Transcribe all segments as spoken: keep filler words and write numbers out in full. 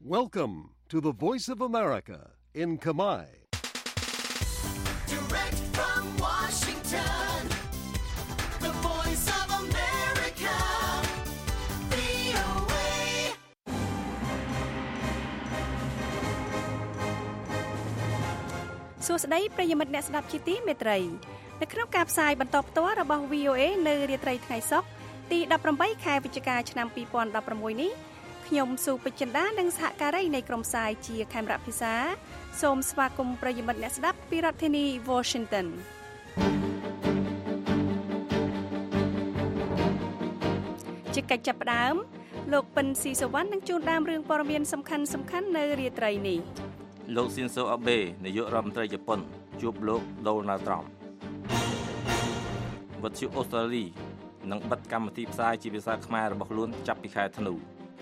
Welcome to the Voice of America in Khmer. Direct from Washington, the Voice of America, វី អូ เอសួស្តីប្រិយមិត្តអ្នកស្ដាប់ជាទីមេត្រីនៅក្នុងការផ្សាយបន្តផ្ទាល់របស់ វី អូ เอ នៅរាត្រីថ្ងៃសុក្រទីដប់ប្រាំបីខែវិច្ឆិកាឆ្នាំពីរពាន់ដប់ប្រាំមួយនេះខ្ញុំស៊ូពេជ្រចិន្តានិងសហការីនៃក្រុមផ្សាយជាខេមរៈភាសាសូមស្វាគមន៍ប្រិយមិត្តអ្នកស្ដាប់ពីរដ្ឋធានី Washington ជាកិច្ចចាប់ផ្ដើមលោកពិនស៊ីសវណ្ណនឹងជួនដើមរឿងព័ត៌មានសំខាន់សំខាន់នៅរាត្រីនេះលោកស៊ីនសូអាបេនាយករដ្ឋមន្ត្រីជប៉ុនជួបលោកដូណាល់ត្រុំវត្តជូអូស្ត្រាលីនឹងបិទកម្មវិធីផ្សាយជាភាសាខ្មែររបស់ខ្លួនចាប់ពីខែធ្នូ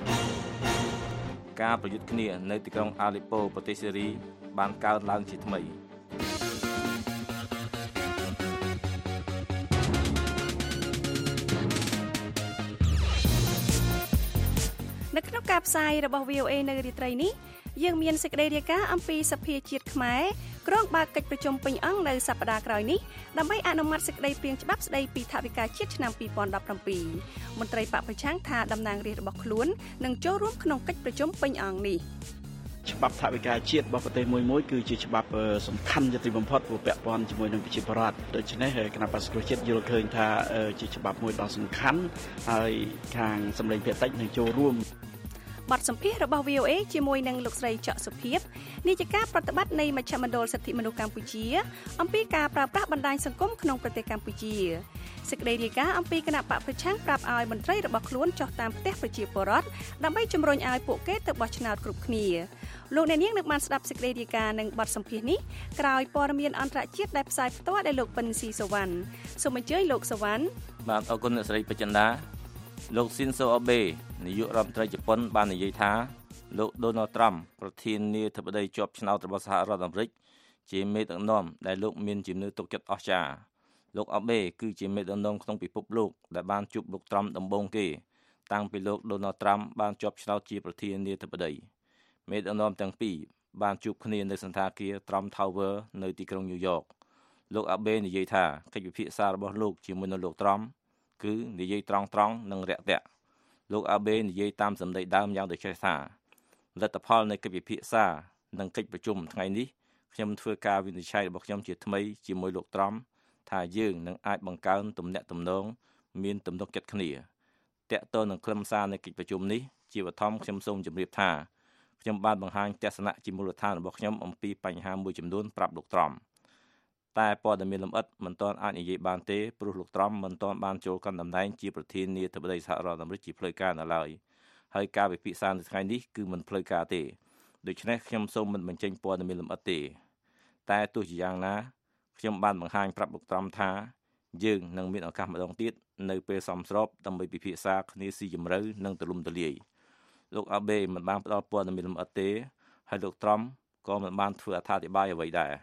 ការប្រយុទ្ធគ្នានៅទីក្រុងអាឡេប៉ូប្រទេសសេរីបានកើនឡើងជាថ្មីនៅក្នុងការផ្សាយរបស់ វី អូ เอ នៅរាត្រីនេះយើងមានសេចក្តីរាយការណ៍អំពីសភាជាតិខ្មែរក្រុងបើកកិច្ចប្រជុំពេញអង្គនៅសប្តាហ៍ក្រោយនេះដើម្បីអនុម័តសេចក្តីព្រាងច្បាប់ស្តីពីថវិកាជាតិឆ្នាំពីរពាន់ដប់ប្រាំពីរមន្ត្រីបកប្រឆាំងថាតំណាងរាស្ត្ររបស់ខ្លួននឹងចូលរួមក្នុងកិច្ចប្រជុំពេញអង្គនេះច្បាប់ថវិកាជាតិរបស់ប្រទេសមួយមួយគឺជាច្បាប់សំខាន់ជាទីបំផុតព្រោះពាក់ព័ន្ធជាមួយនឹងប្រជាពលរដ្ឋដូច្នេះគណៈបក្សប្រជាជាតិយល់ឃើញថាជាច្បាប់មួយដ៏សំខាន់ហើយខាងសម្លេងភាគតិចនឹងចូលរួមបទសម្ភាសន៍របស់ វី អូ เอ ជាមួយនឹងលោកស្រីច័កសុភីបនាយិកាប្រតិបត្តិនៃមជ្ឈមណ្ឌលសិទ្ធិមនុស្សកម្ពុជាអំពីការប្រើប្រាស់បណ្ដាញសង្គមក្នុងប្រទេសកម្ពុជាសេចក្តីរាយការណ៍អំពីគណៈបកប្រឆាំងប្រាប់ឲ្យមន្ត្រីរបស់ខ្លួនចុះតាមផ្ទះប្រជាពលរដ្ឋដើម្បីជំរុញឲ្យពួកគេទៅបោះឆ្នោតគ្រប់គ្នាលោកអ្នកនាងនឹងបានស្ដាប់សេចក្តីរាយការណ៍និងបទសម្ភាសន៍នេះក្រោយព័ត៌មានអន្តរជាតិដែលផ្សាយផ្ទាល់ដោយលោកពិនស៊ីសវណ្ណសូមអញ្ជើញលោកសវណ្ណបាទអរគុណអ្នកស្រីបច្ចិន្តាលោកស៊ីនសូអាបេនាយករដ្ឋមន្ត្រីជប៉ុនបាននិយាយថាលោកដូណាល់ត្រាំប្រធានាធិបតីជាប់ឆ្នោតរបស់សហរដ្ឋអាមេរិកជាមេដឹកនាំដែលលោកមានជំនឿទុកចិត្តអស្ចារ្យលោកអាបេគឺជាមេដឹកនាំក្នុងពិភពលោកដែលបានជួបលោកត្រាំដំបូងគេតាំងពីលោកដូណាល់ត្រាំបានជាប់ឆ្នោតជាប្រធានាធិបតីមេដឹកនាំទាំងពីរបានជួបគ្នានៅសន្តាគារ Trump Tower នៅទីក្រុងញូវយ៉កលោកអាបេនិយាយថាកិច្ចពិភាក្សារបស់លោកជាមួយនឹងលោកត្រាំគឺនិយាយត្រង់ត្រង់និងរាក់ទាក់លោកអាបេនិយាយតាមសម្ដីដើមយ៉ាងដូចចេះថាលទ្ធផលនៃកិច្ចពិភាក្សានិងកិច្ចប្រជុំថ្ងៃនេះខ្ញុំធ្វើការវិនិច្ឆ័យរបស់ខ្ញុំជាថ្មីជាមួយលោកត្រាំថាយើងនឹងអាចបង្កើនទំនាក់ទំនងមានទំនុកចិត្តគ្នាតាក់ទងនឹងខ្លឹមសារនៃកិច្ចប្រជុំនេះជាបឋមខ្ញុំសូមជម្រាបថាខ្ញុំបានបង្ហាញទស្សនៈជាមូលដ្ឋានរបស់ខ្ញុំអំពីបញ្ហាមួយចំនួនប្រាប់លោកត្រាំតែព័ត៌មានលម្អិតមិនទាន់អាចនិយាយបានទេព្រោះលោកត្រាំមិនទាន់បានចូលកាន់តំណែងជាប្រធានាធិបតីសហរដ្ឋអាមេរិកជាផ្លូវការនៅឡើយហើយការពិភាក្សានៅថ្ងៃនេះគឺមិនផ្លូវការទេដូច្នេះខ្ញុំសូមមិនបញ្ចេញព័ត៌មានលម្អិតទេតែទោះជាយ៉ាងណាខ្ញុំបានបង្ហាញប្រាប់លោកត្រាំថាយើងនឹងមានឱកាសម្ដងទៀតនៅពេលសមស្របដើម្បីពិភាក្សាគ្នាស៊ីជម្រៅនិងទូលំទូលាយលោកអាបេមិនបានផ្ដល់ព័ត៌មានលម្អិតទេហើយលោកត្រាំក៏មិនបានធ្វើអត្ថាធិប្បាយអ្វីដែរ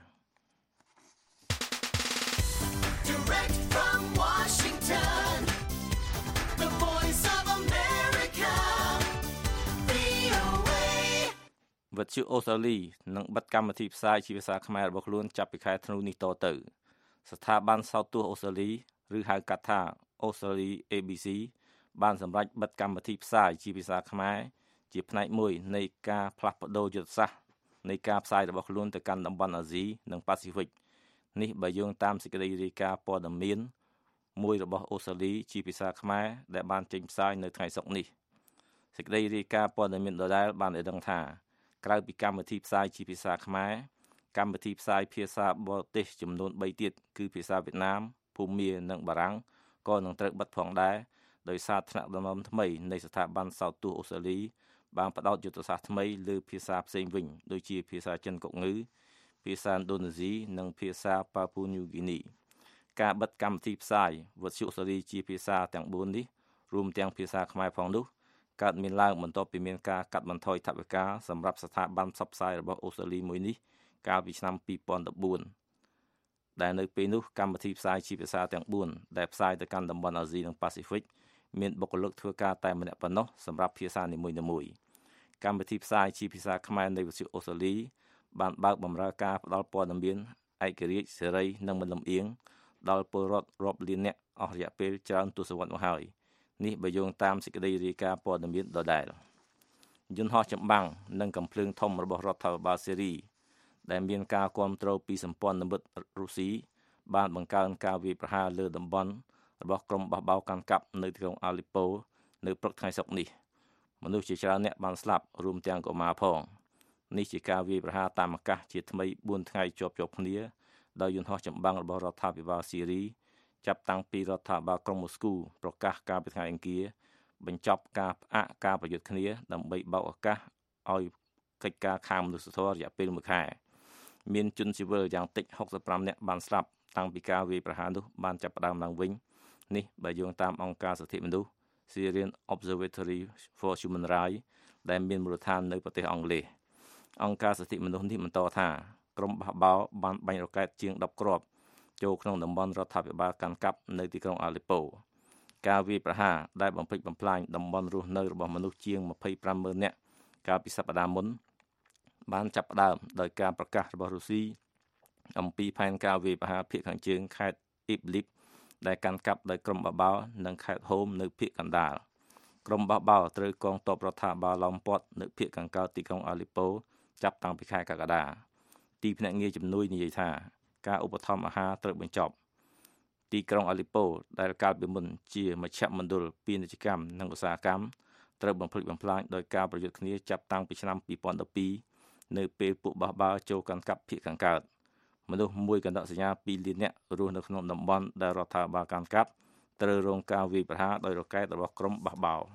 Direct from Washington, the Voice of America, វី អូ เอវិទ្យុអូស្ត្រាលីនឹងបិទកម្មវិធីផ្សាយជាភាសាខ្មែររបស់ខ្លួនចាប់ពីខែធ្នូនេះតទៅស្ថាប័នសោតទស្សន៍អូស្ត្រាលីឬហៅកាត់ថា Australia เอ บี ซี បានសម្រេចបិទកម្មវិធីផ្សាយជាភាសាខ្មែរជាផ្នែកមួយនៃការផ្លាស់ប្ដូរយុទ្ធសាស្ត្រនៃការផ្សាយរបស់ខ្លួនទៅកាន់តំបន់អាស៊ីនិងប៉ាស៊ីហ្វិកនេះបើយោងតាមសេចក្តីរាយការណ៍ព័ត៌មានមួយរបស់អូស្ត្រាលីជាភាសាខ្មែរដែលបានចេញផ្សាយនៅថ្ងៃសុក្រនេះសេចក្តីរាយការណ៍ព័ត៌មានដដែលបានឲ្យដឹងថាក្រៅពីកម្មវិធីផ្សាយជាភាសាខ្មែរកម្មវិធីផ្សាយភាសាបរទេសចំនួនបីទៀតគឺភាសាវៀតណាមភូមានិងបារាំងក៏នឹងត្រូវបិទផងដែរដោយសារថ្នាក់ដឹកនាំថ្មីនៃស្ថាប័នសោតទស្សន៍អូស្ត្រាលីបានផ្ដោតយុទ្ធសាស្ត្រថ្មីលើភាសាផ្សេងវិញដូចជាភាសាចិនកុកងឺភាសាឥណ្ឌូនេស៊ីនិងភាសាប៉ាពូញូហ្គីនីការបិទកម្មវិធីផ្សាយវិទ្យុអូស្ត្រាលីជាភាសាទាំងបួននេះរួមទាំងភាសាខ្មែរផងនោះកើតមានឡើងបន្ទាប់ពីមានការកាត់បន្ថយថវិកាសម្រាប់ស្ថាប័នផ្សព្វផ្សាយរបស់អូស្ត្រាលីមួយនេះកាលពីឆ្នាំពីរពាន់ដប់បួនដែលនៅពេលនោះកម្មវិធីផ្សាយជាភាសាទាំងបួនដែលផ្សាយទៅកាន់តំបន់អាស៊ីនិងប៉ាស៊ីហ្វិកមានបុគ្គលិកធ្វើការតែម្នាក់ប៉ុណ្ណោះសម្រាប់ភាសានីមួយៗកម្មវិធីផ្សាយជាភាសាខ្មែរនៃវិទ្យុអូស្ត្រាលីបានបើកបម្រើការផ្តល់ព័ត៌មានឯករាជ្យសេរីនិងមិនលំអៀងដល់ពលរដ្ឋរាប់លាននាក់អស់រយៈពេលច្រើនទសវត្សរ៍មកហើយនេះបើយោងតាមសេចក្តីរាយការណ៍ព័ត៌មានដដែលយន្តហោះចម្បាំងនិងកាំភ្លើងធំរបស់រដ្ឋាភិបាលសេរីដែលមានការគ្រប់គ្រងពីសម្ព័ន្ធមិត្តរុស្ស៊ីបានបង្កើនការវាយប្រហារលើតំបន់របស់ក្រុមបះបោរកាន់កាប់នៅទីក្រុងអាលីប៉ូនៅព្រឹកថ្ងៃសុក្រនេះមនុស្សជាច្រើនអ្នកបានស្លាប់រួមទាំងកុមារផងនេះជាការវាយប្រហារតាមអាកាសជាថ្មីបួនថ្ងៃជាប់ជាប់គ្នាដោយយន្តហោះចម្បាំងរបស់រដ្ឋាភិបាលសេរីចាប់តាំងពីរដ្ឋាភិបាលក្រុងមូស្គូប្រកាសកាលពីថ្ងៃអង្គារបញ្ចប់ការផ្អាកការប្រយុទ្ធគ្នាដើម្បីបើកឱកាសឲ្យកិច្ចការខាងមនុស្សធម៌រយៈពេលមួយខែមានជនស៊ីវិលយ៉ាងតិចហុកសិបប្រាំនាក់បានស្លាប់តាំងពីការវាយប្រហារនោះបានចាប់ផ្ដើមឡើងវិញនេះបើយោងតាមអង្គការសិទ្ធិមនុស្ស Syrian Observatory for Human Rights ដែលមានមូលដ្ឋាននៅប្រទេសអង់គ្លេសអង្គការសិទ្ធិមនុស្សនេះបន្តថាក្រុមបះបោរបានបាញ់រ៉ុកែតជាងដប់គ្រាប់ចូលក្នុងតំបន់រដ្ឋាភិបាលកាន់កាប់នៅទីក្រុងអាលីប៉ូការវាយប្រហារដែលបំផ្លិចបំផ្លាញតំបន់រស់នៅរបស់មនុស្សជាងម្ភៃប្រាំម៉ឺននាក់កាលពីសប្តាហ៍មុនបានចាប់ផ្ដើមដោយការប្រកាសរបស់រុស្ស៊ីអំពីផែនការវាយប្រហារភាគខាងជើងខេត្តអ៊ីបលីបដែលកាន់កាប់ដោយក្រុមបះបោរនិងខេត្តហូមនៅភាគកណ្ដាលក្រុមបះបោរត្រូវកងទ័ពរដ្ឋាភិបាលឡោមព័ទ្ធនៅភាគខាងកើតទីក្រុងអាលីប៉ូចាប់តាំងពីខែកក្កដាទីភ្នាក់ងារជំនួយនិយាយថាការឧបត្ថម្ភអាហារត្រូវបញ្ចប់ទីក្រុងអាលីប៉ូដែលកាលពីមុនជាមជ្ឈមណ្ឌលពាណិជ្ជកម្មនិងឧស្សាហកម្មត្រូវបំផ្លិចបំផ្លាញដោយការប្រយុទ្ធគ្នាចាប់តាំងពីឆ្នាំពីរពាន់ដប់ពីរនៅពេលពួកបះបោរចូលកាន់កាប់ភាគខាងកើតមនុស្សមួយកណ្ដកសញ្ញាពីរលាននាក់រស់នៅក្នុងតំបន់ដែលរដ្ឋាភិបាលកាន់កាប់ត្រូវរងការវាយប្រហារដោយរ៉ុកែតរបស់ក្រុមបះបោរ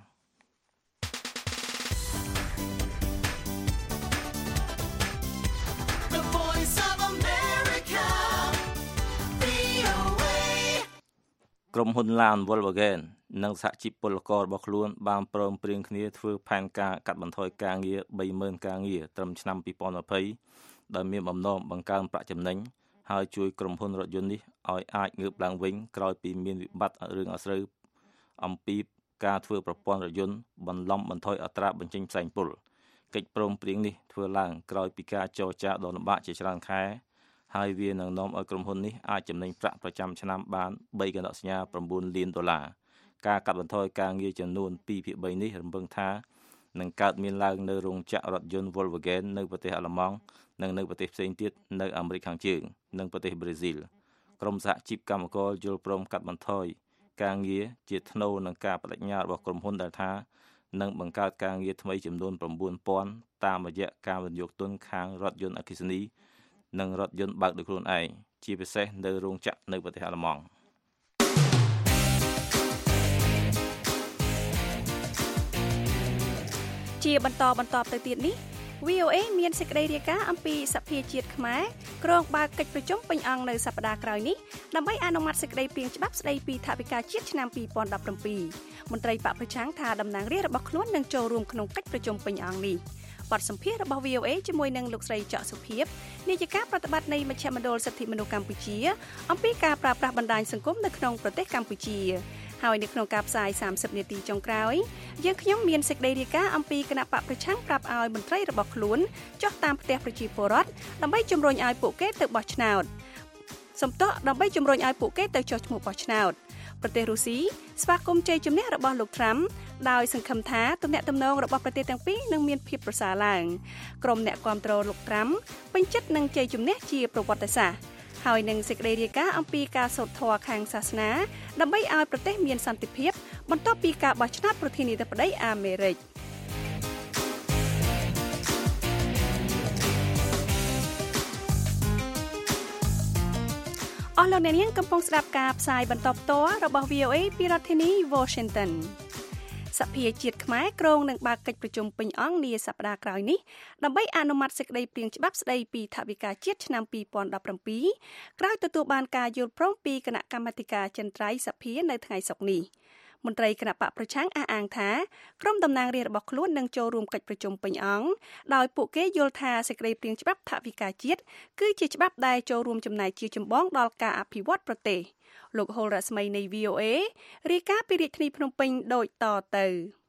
ក្រុមហ៊ុនឡាន Volkswagen និងសហជីពពលកររបស់ខ្លួនបានព្រមព្រៀងគ្នាធ្វើផែនការកាត់បន្ថយការងារ បីម៉ឺន ការងារត្រឹមឆ្នាំពីរពាន់ยี่สิบដោយមានបំណងបង្កើនប្រាក់ចំណេញហើយជួយក្រុមហ៊ុនរថយន្តនេះឲ្យអាចងើបឡើងវិញក្រោយពីមានវិបត្តិរឿងអាស្រូវអំពីការធ្វើប្រព័ន្ធរថយន្តបន្លំបន្ថយអត្រាបញ្ចេញផ្សែងពុលកិច្ចព្រមព្រៀងនេះធ្វើឡើងក្រោយពីការចរចាដ៏លំបាកជាច្រើនខែហើយវានឹងនាំឲ្យក្រុមហ៊ុននេះអាចចំណេញប្រាក់ប្រចាំឆ្នាំបានបីកណ្ដកសញ្ញា៩លានដុល្លារការកាត់បន្ថយការងារចំនួនពីរភាគបីនេះរំពឹងថានឹងកើតមានឡើងនៅរោងចក្ររថយន្ត Volkswagen នៅប្រទេសអាល្លឺម៉ង់និងនៅប្រទេសផ្សេងទៀតនៅអាមេរិកខាងជើងនិងប្រទេសប្រេស៊ីលក្រុមសហជីពកម្មករយល់ព្រមកាត់បន្ថយការងារជាថ្នូរនឹងការបដិញ្ញារបស់ក្រុមហ៊ុនដែលថានឹងបង្កើតការងារថ្មីចំនួន៩ពាន់តាមរយៈការវិនិយោគទុនខាងរថយន្តអគ្គិសនីនិងរថយន្តបើកដោយខ្លួនឯងជាពិសេសនៅរោងចក្រនៅប្រទេសអាល្លឺម៉ង់ជាបន្តបន្តទៅទៀតនេះ វី អូ เอ មានសេចក្តីរាយការណ៍អំពីសភាជាតិខ្មែរគ្រងបើកកិច្ចប្រជុំពេញអង្គនៅសប្តាហ៍ក្រោយនេះដើម្បីអនុម័តសេចក្តីព្រាងច្បាប់ស្តីពីថវិកាជាតិឆ្នាំពីរពាន់ដប់ប្រាំពីរមន្ត្រីបកប្រឆាំងថាតំណាងរាស្ត្ររបស់ខ្លួននឹងចូលរួមក្នុងកិច្ចប្រជុំពេញអង្គនេះបទសម្ភាសន៍របស់ វី អូ เอ ជាមួយនឹងលោកស្រីច័កសុភាពនាយិកាប្រតិបត្តិនៃមជ្ឈមណ្ឌលសិទ្ធិមនុស្សកម្ពុជាអំពីការប្រើប្រាស់បណ្ដាញសង្គមនៅក្នុងប្រទេសកម្ពុជាហើយនៅក្នុងការផ្សាយសាមសិបនាទីចុងក្រោយយើងខ្ញុំមានសេចក្តីរាយការណ៍អំពីគណៈបកប្រឆាំងប្រាប់ឲ្យមន្ត្រីរបស់ខ្លួនចុះតាមផ្ទះប្រជាពលរដ្ឋដើម្បីជំរុញឲ្យពួកគេទៅបោះឆ្នោតសំទោសដើម្បីជំរុញឲ្យពួកគេទៅចុះឈ្មោះបោះឆ្នោតប្រទេសរុស្ស៊ីស្វាគមន៍ជ័យជំនះរបស់លោកត្រាំដោយសង្ឃឹមថាទំនាក់ទំនងរបស់ប្រទេសទាំងពីរនឹងមានភាពប្រសើរឡើងក្រុមអ្នកគាំទ្រលោកត្រាំពេញចិត្តនឹងជ័យជំនះជាប្រវត្តិសាស្ត្រហើយនឹងសេចក្តីរាយការណ៍អំពីការសូត្រធម៌ខាងសាសនាដើម្បីឲ្យប្រទេសមានសន្តិភាពបន្ទាប់ពីការបោះឆ្នោតប្រធានាធិបតីអាមេរិកអស់លោកអ្នកនាងកំពុងស្ដាប់ការផ្សាយបន្តផ្ទាល់របស់ វី អូ เอ ពីរដ្ឋធានី Washington សភាជាតិខ្មែរគ្រងនឹងបើកកិច្ចប្រជុំពេញអង្គនាសប្តាហ៍ក្រោយនេះដើម្បីអនុម័តសេចក្តីព្រាងច្បាប់ស្តីពីថវិកាជាតិឆ្នាំពីរពាន់ដប់ប្រាំពីរក្រោយទទួលបានការយល់ព្រមពីគណៈកម្មាធិការចិនត្រៃសភានៅថ្ងៃសុក្រនេះមន្ត្រីគណៈបកប្រឆាំងអះអាងថាក្រុមតំណាងរាស្ត្ររបស់ខ្លួននឹងចូលរួមកិច្ចប្រជុំពេញអង្គដោយពួកគេយល់ថាសេចក្តីព្រាងច្បាប់ថវិកាជាតិគឺជាច្បាប់ដែលចូលរួមចំណែកជាចម្បងដល់ការអភិវឌ្ឍប្រទេសលោកហុលរស្មីនៃ វី អូ เอ រាយការណ៍ពីរាជធានីភ្នំពេញដូចតទៅ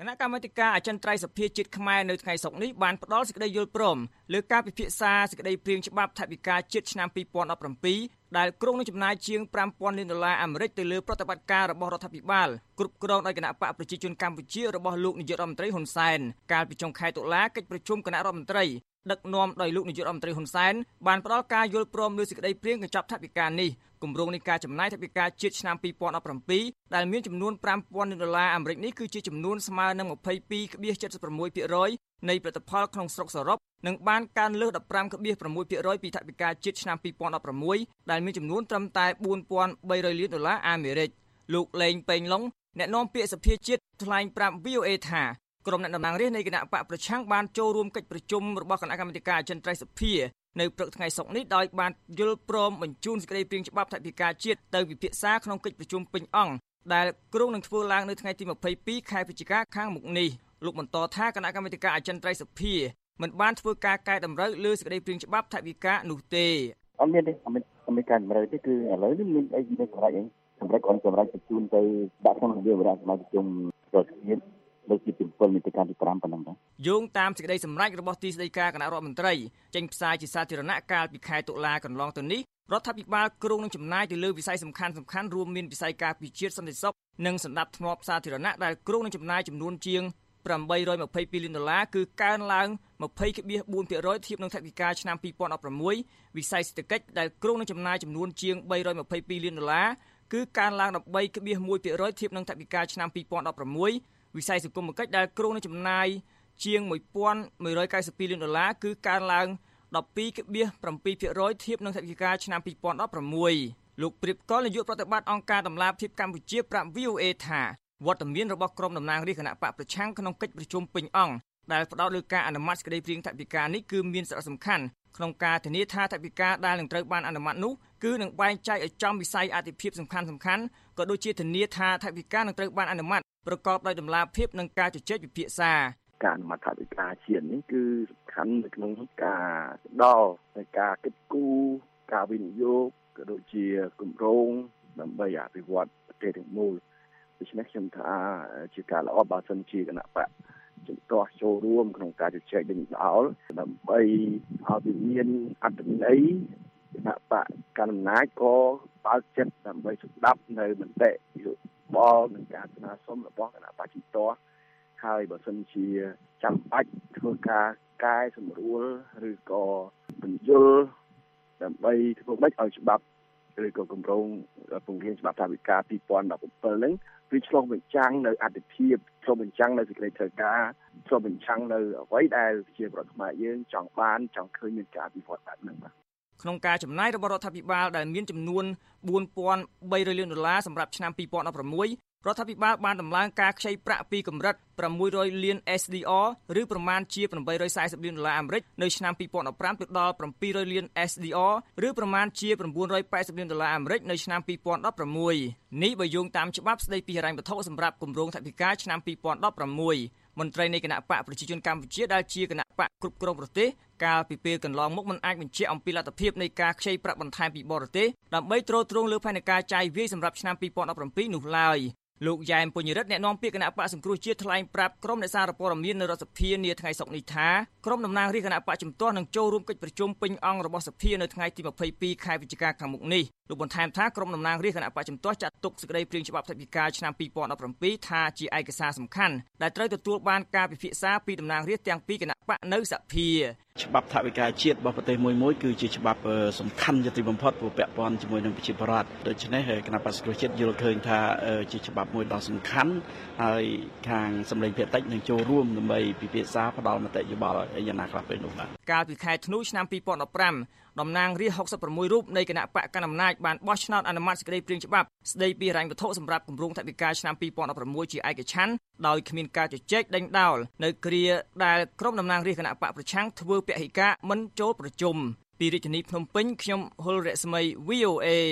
គណៈកម្មាធិការអចិន្ត្រៃយ៍សភាជាតិខ្មែរនៅថ្ងៃសុក្រនេះបានផ្ដល់សេចក្តីយល់ព្រមលើការពិភាក្សាសេចក្តីព្រាងច្បាប់ថវិកាជាតិឆ្នាំពីរពាន់ដប់ប្រាំពីរដែលគ្រោងនឹងចំណាយជាងប្រាំពាន់លានដុល្លារអាមេរិកទៅលើប្រតិបត្តិការរបស់រដ្ឋាភិបាលគ្រប់គ្រងដោយគណៈបកប្រជាជនកម្ពុជារបស់លោកនាយករដ្ឋមន្ត្រីហ៊ុនសែនកាលពីចុងខែតុលាកិច្ចប្រជុំគណៈរដ្ឋមន្ត្រីដឹកនាំដោយលោកនាយករដ្ឋមន្ត្រីហ៊ុនសែនបានផ្ដល់ការយល់ព្រមលើសេចក្តីព្រាងកញ្ចប់ថវិកានេះគម្រោងនៃការចំណាយថវិកាជាតិឆ្នាំពីរពាន់ដប់ប្រាំពីរដែលមានចំនួនប្រាំពាន់លានដុល្លារអាមេរិកនេះគឺជាចំនួនស្មើនឹង ម្ភៃពីរភាគរយ នៃផលិតផលក្នុងស្រុកសរុបនិងបានកើនលើស ដប់ប្រាំភាគរយ ពីថវិកាជាតិឆ្នាំពីរពាន់ដប់ប្រាំមួយដែលមានចំនួនត្រឹមតែបួនពាន់បីរយលានដុល្លារអាមេរិកលោកលេងពេញឡុងអ្នកនាំពាក្យសភាជាតិថ្លែងប្រាប់ វី អូ អេ ថាក្រុមអ្នកតំណាងរាស្ត្រនៃគណៈបកប្រឆាំងបានចូលរួមកិច្ចប្រជុំរបស់គណៈកម្មាធិការអចិន្ត្រៃយ៍សភានៅព្រឹកថ្ងៃសុក្រនេះដោយបានយល់ព្រមបញ្ជូនសេចក្តីព្រាងច្បាប់ថវិកាជាតិទៅពិភាក្សាក្នុងកិច្ចប្រជុំពេញអង្គដែលគ្រោងនឹងធ្វើឡើងនៅថ្ងៃទីម្ភៃពីរខែវិច្ឆិកាខាងមុខនេះលោកបន្តថាគណៈកម្មាធិការអចិន្ត្រៃយ៍សភាមិនបានធ្វើការកែតម្រូវលើសេចក្តីព្រាងច្បាប់ថវិកានោះទេអត់មានទេអត់មានអត់មានការតម្រូវទេគឺឥឡូវនេះមានអីមានសម្រាប់អីសម្រាប់អង្គសម្រាប់បញ្ជូនទៅដាក់ក្នុងនាយករដ្ឋមន្ត្រីប្រជុំរដ្ឋាភិបាលលើកទីពីរនីតិកាលទីប្រាំប៉ុណ្ណឹងដែរយោងតាមសេចក្តីសម្រេចរបស់ទីស្តីការគណៈរដ្ឋមន្ត្រីចេញផ្សាយជាសាធារណៈកាលពីខែតុលាកន្លងទៅនេះរដ្ឋាភិបាលគ្រោងនឹងចំណាយទៅលើវិស័យសំខាន់សំខាន់រួមមានវិស័យការពារជាតិសន្តិសុខនិងសណ្ដាប់ធ្នាប់សាធារណៈដែលគ្រោងនឹងចំណាយចំនួនជាងប្រាំបីរយម្ភៃពីរលានដុល្លារគឺកើនឡើង ម្ភៃភាគបួនភាគរយ ធៀបនឹងថវិកាឆ្នាំពីរពាន់ដប់ប្រាំមួយវិស័យសេដ្ឋកិច្ចដែលគ្រោងនឹងចំណាយចំនួនជាងបីរយម្ភៃពីរលានដុល្លារគឺកើនឡើង ដប់បីភាគមួយភាគរយ ធៀបនឹងថវិកាឆ្នាំពីរពាន់ដប់ប្រាំមួយវិស័យសង្គមគិច្ចដែលគ្រោងនឹងចំណាយជាងមួយពាន់មួយរយកៅសិបពីរលានដុល្លារគឺកើនឡើង ដប់ពីរភាគbảyភាគរយ ធៀបនឹងថវិកាឆ្នាំពីរពាន់ដប់ប្រាំមួយលោកព្រៀបកលនាយកប្រតិបត្តិអង្គការដំឡាភិបកម្ពុជាប្រាប់ វី អូ អេ ថាវត្តមានរបស់ក្រុមតំណាងរាស្ត្រគណៈបកប្រឆាំងក្នុងកិច្ចប្រជុំពេញអង្គដែលផ្ដោតលើការអនុម័តសេចក្តីព្រាងថវិកានេះគឺមានសារៈសំខាន់ក្នុងការធានាថាថវិកាដែលនឹងត្រូវបានអនុម័តនោះគឺនឹងបែងចែកឲ្យចំវិស័យអាទិភាពសំខាន់ៗក៏ដូចជាធានាថាថវិកានឹងត្រូវបានអនុម័តប្រកបដោយតម្លាភាពនិងការជជែកពិភាក្សាការអនុម័តថវិកាជាតិនេះគឺសំខាន់នៅក្នុងការផ្ដល់នៃការគិតគូរការវិនិយោគក៏ដូចជាគម្រោងដើម្បីអភិវឌ្ឍប្រទេសទាំងមូលដូច្នេះខ្ញុំថាជាការល្អបើសិនជាគណៈបកជំទាស់ចូលរួមក្នុងការជជែកដេញដោលដើម្បីឲ្យមានអត្ថន័យគណៈបកកណ្ដាលអំណាចក៏បើកចិត្តដើម្បីស្ដាប់នៅមតិយោបល់និងការស្នើសុំរបស់គណៈបកជំទាស់ហើយបើសិនជាចាំបាច់ធ្វើការកែសម្រួលឬក៏បញ្យលដើម្បីធ្វើម៉េចឲ្យច្បាប់ឬក៏គម្រោងពង្រៀនច្បាប់ថវិកាពីរពាន់ដប់ប្រាំហ្នឹងវាឆ្លុះបញ្ចាំងនៅអត្ថិភាពឆ្លុះបញ្ចាំងនៅសេចក្តីត្រូវការឆ្លុះបញ្ចាំងនៅអ្វីដែលជាប្រវត្តិខ្មែរយើងចង់បានចង់ឃើញមានការអភិវឌ្ឍបែបហ្នឹងបាទក្នុងការចំណាយរបស់រដ្ឋាភិបាលដែលមានចំនួនបួនពាន់បីរយលានដុល្លារសម្រាប់ឆ្នាំពីរពាន់ដប់ប្រាំមួយរដ្ឋាភិបាលបានដំឡើងការខ្ចីប្រាក់ពីកម្រិតប្រាំមួយរយលាន អេស ឌី អរ ឬប្រមាណជាប្រាំបីរយសែសិបលានដុល្លារអាមេរិកនៅឆ្នាំពីរពាន់ដប់ប្រាំទៅដល់ប្រាំពីររយលាន អេស ឌី អរ ឬប្រមាណជាប្រាំបួនរយប៉ែតសិបលានដុល្លារអាមេរិកនៅឆ្នាំពីរពាន់ដប់ប្រាំមួយនេះបើយោងតាមច្បាប់ស្តីពីហិរញ្ញវត្ថុសម្រាប់គម្រោងថវិកាឆ្នាំពីរពាន់ដប់ប្រាំមួយមន្ត្រីនៃគណៈបកប្រជាជនកម្ពុជាដែលជាគណៈបកគ្រប់គ្រងប្រទេសកាលពីពេលកន្លងមកមិនអាចបញ្ជាក់អំពីលទ្ធភាពនៃការខ្ចីប្រាក់បន្ថែមពីបរទេសដើម្បីទ្រទ្រង់លើផែនការចាយវាយសម្រាប់ឆ្នាំពីរពាន់ដប់ប្រាំពីរនោះឡើយលោកយ៉ែមពុញរិទ្ធអ្នកនាំពាក្យគណៈបកសង្គ្រោះជាតិថ្លែងប្រាប់ក្រុមអ្នកសារព័ត៌មាននៅរដ្ឋសភានាថ្ងៃសុក្រនេះថាក្រុមតំណាងរាស្ត្រគណៈបកជំទាស់នឹងចូលរួមកិច្ចប្រជុំពេញអង្គរបស់សភានៅថ្ងៃទីម្ភៃពីរខែវិច្ឆិកាខាងមុខនេះលោកបន្ថែមថាក្រុមតំណាងរាស្ត្រគណៈបកជំទាស់ចាត់ទុកសេចក្តីព្រាងច្បាប់ថវិកាឆ្នាំពីរពាន់ដប់ប្រាំពីរថាជាឯកសារសំខាន់ដែលត្រូវទទួលបានការពិភាក្សាពីតំណាងរាស្ត្រទាំងពីរគណៈបកនៅសភាច្បាប់ថវិកាជាតិរបស់ប្រទេសមួយមួយគឺជាច្បាប់សំខាន់ជាទីបំផុតព្រោះពាក់ព័ន្ធជាមួយនឹងប្រជាពលរដ្ឋដូច្នេះគណៈបក្សសង្គ្រោះជាតិយល់ឃើញថាជាច្បាប់មួយដ៏សំខាន់ហើយខាងសម្លេងភាគតិចនឹងចូលរួមដើម្បីពិភាក្សាផ្ដល់មតិយោបល់យ៉ាងណាខ្លះពេលនោះបាទកាលពីខែធ្នូឆ្នាំពីរពាន់ដប់ប្រាំតំណាងរាស្ត្រហុកសិបប្រាំមួយរូបនៃគណៈបកកណ្ដាលអំណាចបានបោះឆ្នោតអនុម័តសេចក្តីព្រាងច្បាប់ស្តីពីហិរញ្ញវត្ថុសម្រាប់គម្រោងថវិកាឆ្នាំពីរពាន់ដប់ប្រាំមួយជាឯកច្ឆន្ទដោយគ្មានការជជែកដេញដោលនៅគ្រាដែលក្រុមតំណាងរាស្ត្រគណៈបកប្រឆាំងធ្វើពហិការមិនចូលប្រជុំពីរាជធានីភ្នំពេញខ្ញុំហុលរស្មី វី អូ អេ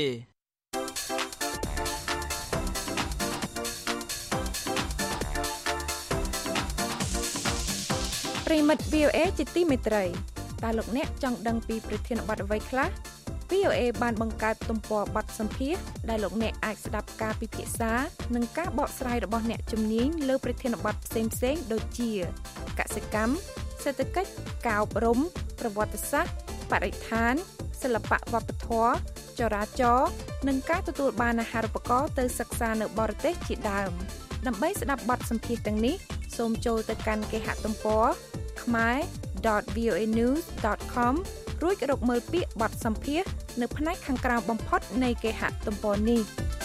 ប្រិមិត្ត វី អូ អេ ជាទីមេត្រីតើលោកអ្នកចង់ដឹងពីប្រធានបទអ្វីខ្លះវី អូ เอ បានបង្កើតទំព័របទសម្ភាសន៍ដែលលោកអ្នកអាចស្ដាប់ការពិភាក្សានិងការបកស្រាយរបស់អ្នកជំនាញលើប្រធានបទផ្សេងៗដូចជាកសិកម្មសេដ្ឋកិច្ចការអប់រំប្រវត្តិសាស្ត្របរិស្ថានសិល្បៈវប្បធម៌ចរាចរណ៍និងការទទួលបានអាហារូបករណ៍ទៅសិក្សានៅបរទេសជាដើមដើម្បីស្ដាប់បទសម្ភាសន៍ទាំងនេះសូមចូលទៅកាន់គេហទំព័រ khmer dot v o a news dot com រួចរកមើលពាក្យបទសម្ភាសន៍នៅផ្នែកខាងក្រៅបំផុតនៃគេហទំព័រនេះ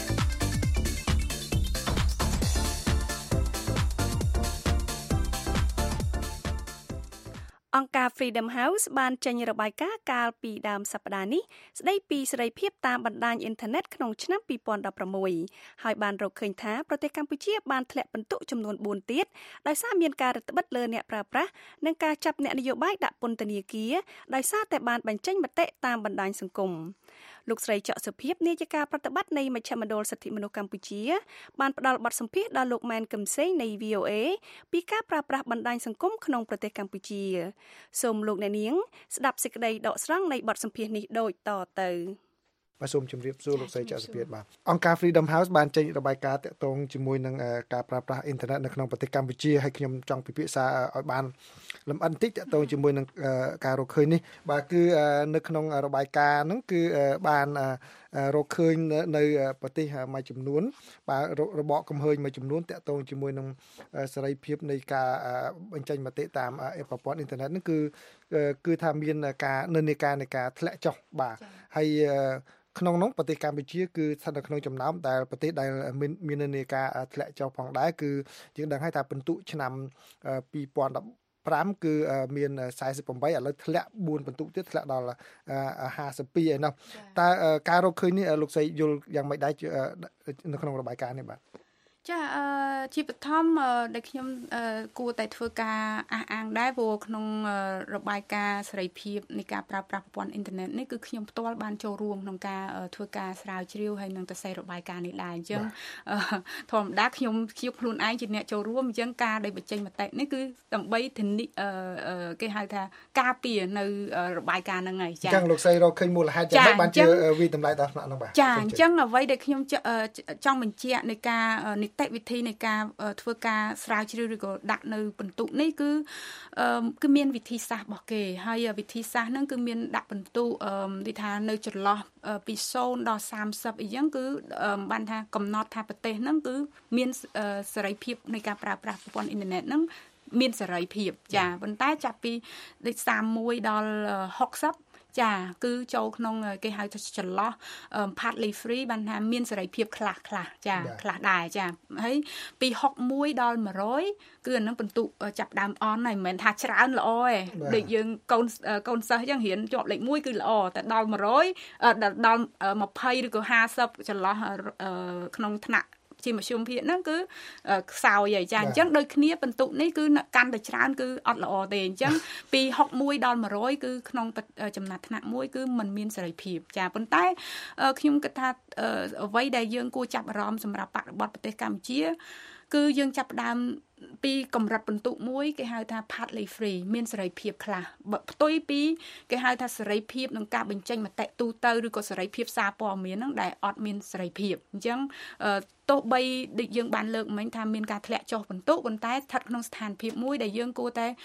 អង្គការ Freedom House បានចេញរបាយការណ៍កាលពីដើមសប្តាហ៍នេះស្ដីពីសេរីភាពតាមបណ្ដាញអ៊ីនធឺណិតក្នុងឆ្នាំពីរពាន់ដប់ប្រាំមួយហើយបានរកឃើញថាប្រទេសកម្ពុជាបានធ្លាក់ពិន្ទុចំនួនបួនទៀតដោយសារមានការរឹតបន្តឹងលើអ្នកប្រើប្រាស់និងការចាប់អ្នកនយោបាយដាក់ពន្ធនាគារដោយសារតែបានបញ្ចេញមតិតាមបណ្ដាញសង្គមលោកស្រីច័កសុភាពនាយិកាប្រតិបត្តិនៃមជ្ឈមណ្ឌលសិទ្ធិមនុស្សកម្ពុជាបានផ្ដល់បទសម្ភាសន៍ដល់លោកម៉ែនកឹមសេងនៃ វី អូ เอ ពីការប្រើប្រាស់បណ្ដាញសង្គមក្នុងប្រទេសកម្ពុជាសូមលោកអ្នកនាងស្ដាប់សេចក្តីដកស្រង់នៃបទសម្ភាសន៍នេះដូចតទៅបាទសូមជម្រាបសួរលោកស្រីច័កសុភាពបាទអង្គការ Freedom House បានចេញរបាយការណ៍ទាក់ទងជាមួយនឹងការប្រើប្រាស់អ៊ីនធឺណិតនៅក្នុងប្រទេសកម្ពុជាហើយខ្ញុំចង់ពិភាក្សាឲ្យបានលម្អិតបន្តិចទាក់ទងជាមួយនឹងការរកឃើញនេះបាទគឺនៅក្នុងរបាយការណ៍ហ្នឹងគឺបានរកឃើញនៅប្រទេសមួយចំនួនបាទរបបកំហើញមួយចំនួនតាក់ទងជាមួយនឹងសេរីភាពនៃការបញ្ចេញមតិតាមប្រព័ន្ធអ៊ីនធឺណិតហ្នឹងគឺគឺថាមានការនិន្នាការនៃការធ្លាក់ចុះបាទហើយក្នុងនោះប្រទេសកម្ពុជាគឺស្ថិតនៅក្នុងចំណោមដែលប្រទេសដែលមានមាននិន្នាការធ្លាក់ចុះផងដែរគឺយើងដឹងហើយថាពិន្ទុឆ្នាំពីរពាន់ដប់ប្រាំគឺមានសែសិបប្រាំឥឡូវធ្លាក់បួនពិន្ទុទៀតធ្លាក់ដល់ห้าสิบពីរឯណោះតើការរកឃើញនេះលោកស្រីយល់យ៉ាងម៉េចដែរនៅក្នុងរបាយការណ៍នេះបាទចាអឺជាបឋមដែលខ្ញុំគួរតែធ្វើការអះអាងដែរព្រោះក្នុងរបាយការណ៍សេរីភាពនៃការប្រើប្រាស់ប្រព័ន្ធអ៊ីនធឺណិតនេះគឺខ្ញុំផ្ទាល់បានចូលរួមក្នុងការធ្វើការស្រាវជ្រាវហើយនឹងទៅសេរបាយការណ៍នេះដែរអញ្ចឹងធម្មតាខ្ញុំខ្ញុំខ្លួនឯងជាអ្នកចូលរួមអញ្ចឹងការដែលបញ្ចេញមតិនេះគឺដើម្បីធានាគេហៅថាការពារនៅរបាយការណ៍ហ្នឹងហើយចាអញ្ចឹងលោកស្រីរកឃើញមូលហេតុយ៉ាងម៉េចបានជាវិតម្លៃដល់ថ្នាក់ហ្នឹងបាទចាអញ្ចឹងអ្វីដែលខ្ញុំចង់បញ្ជាក់នៃការនីតិវិធីនៃការធ្វើការស្រាវជ្រាវឬក៏ដាក់នៅពិន្ទុនេះគឺគឺមានវិធីសាស្ត្ររបស់គេហើយវិធីសាស្ត្រហ្នឹងគឺមានដាក់ពិន្ទុនិយាយថានៅចន្លោះពីศูนย์ដល់សាមសិបអីចឹងគឺបានថាកំណត់ថាប្រទេសហ្នឹងគឺមានសេរីភាពនៃការប្រើប្រាស់ប្រព័ន្ធអ៊ីនធឺណិតហ្នឹងមានសេរីភាពចាប៉ុន្តែចាប់ពីសាមមួយដល់ហុកសិបចាគឺចូលក្នុងគេហៅថាចន្លោះ partly free បានថាមានសេរីភាពខ្លះខ្លះចាខ្លះដែរចាហើយពីហុកមួយដល់មួយរយគឺអានឹងពិន្ទុចាប់ដើមអនហើយមិនមែនថាច្រើនល្អទេដូចយើងកូនកូនសិស្សអញ្ចឹងរៀនជាប់លេខមួយគឺល្អតែដល់មួយរយដល់ยี่สิบឬក៏ห้าสิบចន្លោះក្នុងថ្នាក់ជាមធ្យមភាគហ្នឹងគឺខ្សោយហើយចាអញ្ចឹងដូចគ្នាពិន្ទុនេះគឺកាន់តែច្រើនគឺអត់ល្អទេអញ្ចឹងពីហុកមួយដល់មួយរយគឺក្នុងចំណាត់ថ្នាក់មួយគឺมันមានសេរីភាពចាប៉ុន្តែខ្ញុំគិតថាអ្វីដែលយើងគួរចាប់អារម្មណ៍សម្រាប់បរិបទប្រទេសកម្ពុជាគឺយើងចាប់ផ្ដើមពីកម្រិតពិន្ទុមួយគេហៅថា partly free មានសេរីភាពខ្លះផ្ទុយពីគេហៅថាសេរីភាពក្នុងការបញ្ចេញមតិទូទៅឬក៏សេរីភាពសារព័ត៌មានហ្នឹងដែលអត់មានសេរីភាពអញ្ចឹងទោះបីដូចយើងបានលើកមិញថាមានការធ្លាក់ចុះពិន្ទុប៉ុន្តែស្ថិតក្នុងស្ថានភាពមួយដែលយើងគួរតែ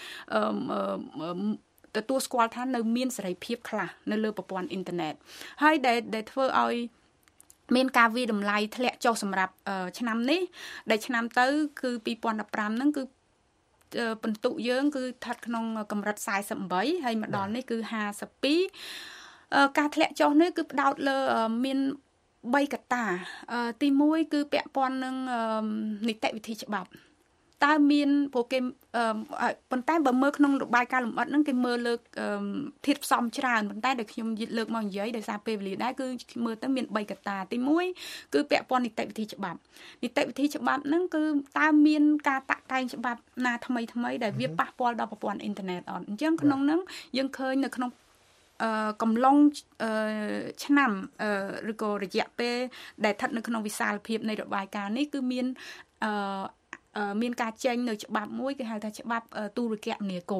ទទួលស្គាល់ថានៅមានសេរីភាពខ្លះនៅលើប្រព័ន្ធអ៊ីនធឺណិតហើយដែលដែលធ្វើឲ្យមានការវិតម្លៃធ្លាក់ចុះសម្រាប់ឆ្នាំនេះដែលឆ្នាំទៅគឺពីរពាន់ដប់ប្រាំហ្នឹងគឺពិន្ទុយើងគឺស្ថិតក្នុងកម្រិតសែសិបប្រាំហើយមកដល់នេះគឺห้าสิบពីរការធ្លាក់ចុះនេះគឺផ្ដោតលើមានបីកត្តាទីមួយគឺពាក់ព័ន្ធនឹងនីតិវិធីច្បាប់តើមានព្រោះគេប៉ុន្តែបើមើលក្នុងរបាយការណ៍លម្អិតហ្នឹងគេមើលលើកធាតុផ្សំច្រើនប៉ុន្តែដែលខ្ញុំលើកមកនិយាយដោយសារពេលវេលាដែរគឺមើលទៅមានបីកត្តាទីមួយគឺពាក់ព័ន្ធនីតិវិធីច្បាប់នីតិវិធីច្បាប់ហ្នឹងគឺតើមានការតាក់តែងច្បាប់ណាថ្មីថ្មីដែលវាប៉ះពាល់ដល់ប្រព័ន្ធអ៊ីនធឺណិតអត់អញ្ចឹងក្នុងហ្នឹងយើងឃើញនៅក្នុងកំឡុងឆ្នាំឬក៏រយៈពេលដែលស្ថិតនៅក្នុងវិសាលភាពនៃរបាយការណ៍នេះគឺមានមានការចេញនៅច្បាប់មួយគេហៅថាច្បាប់ទូរគមនាគមន៍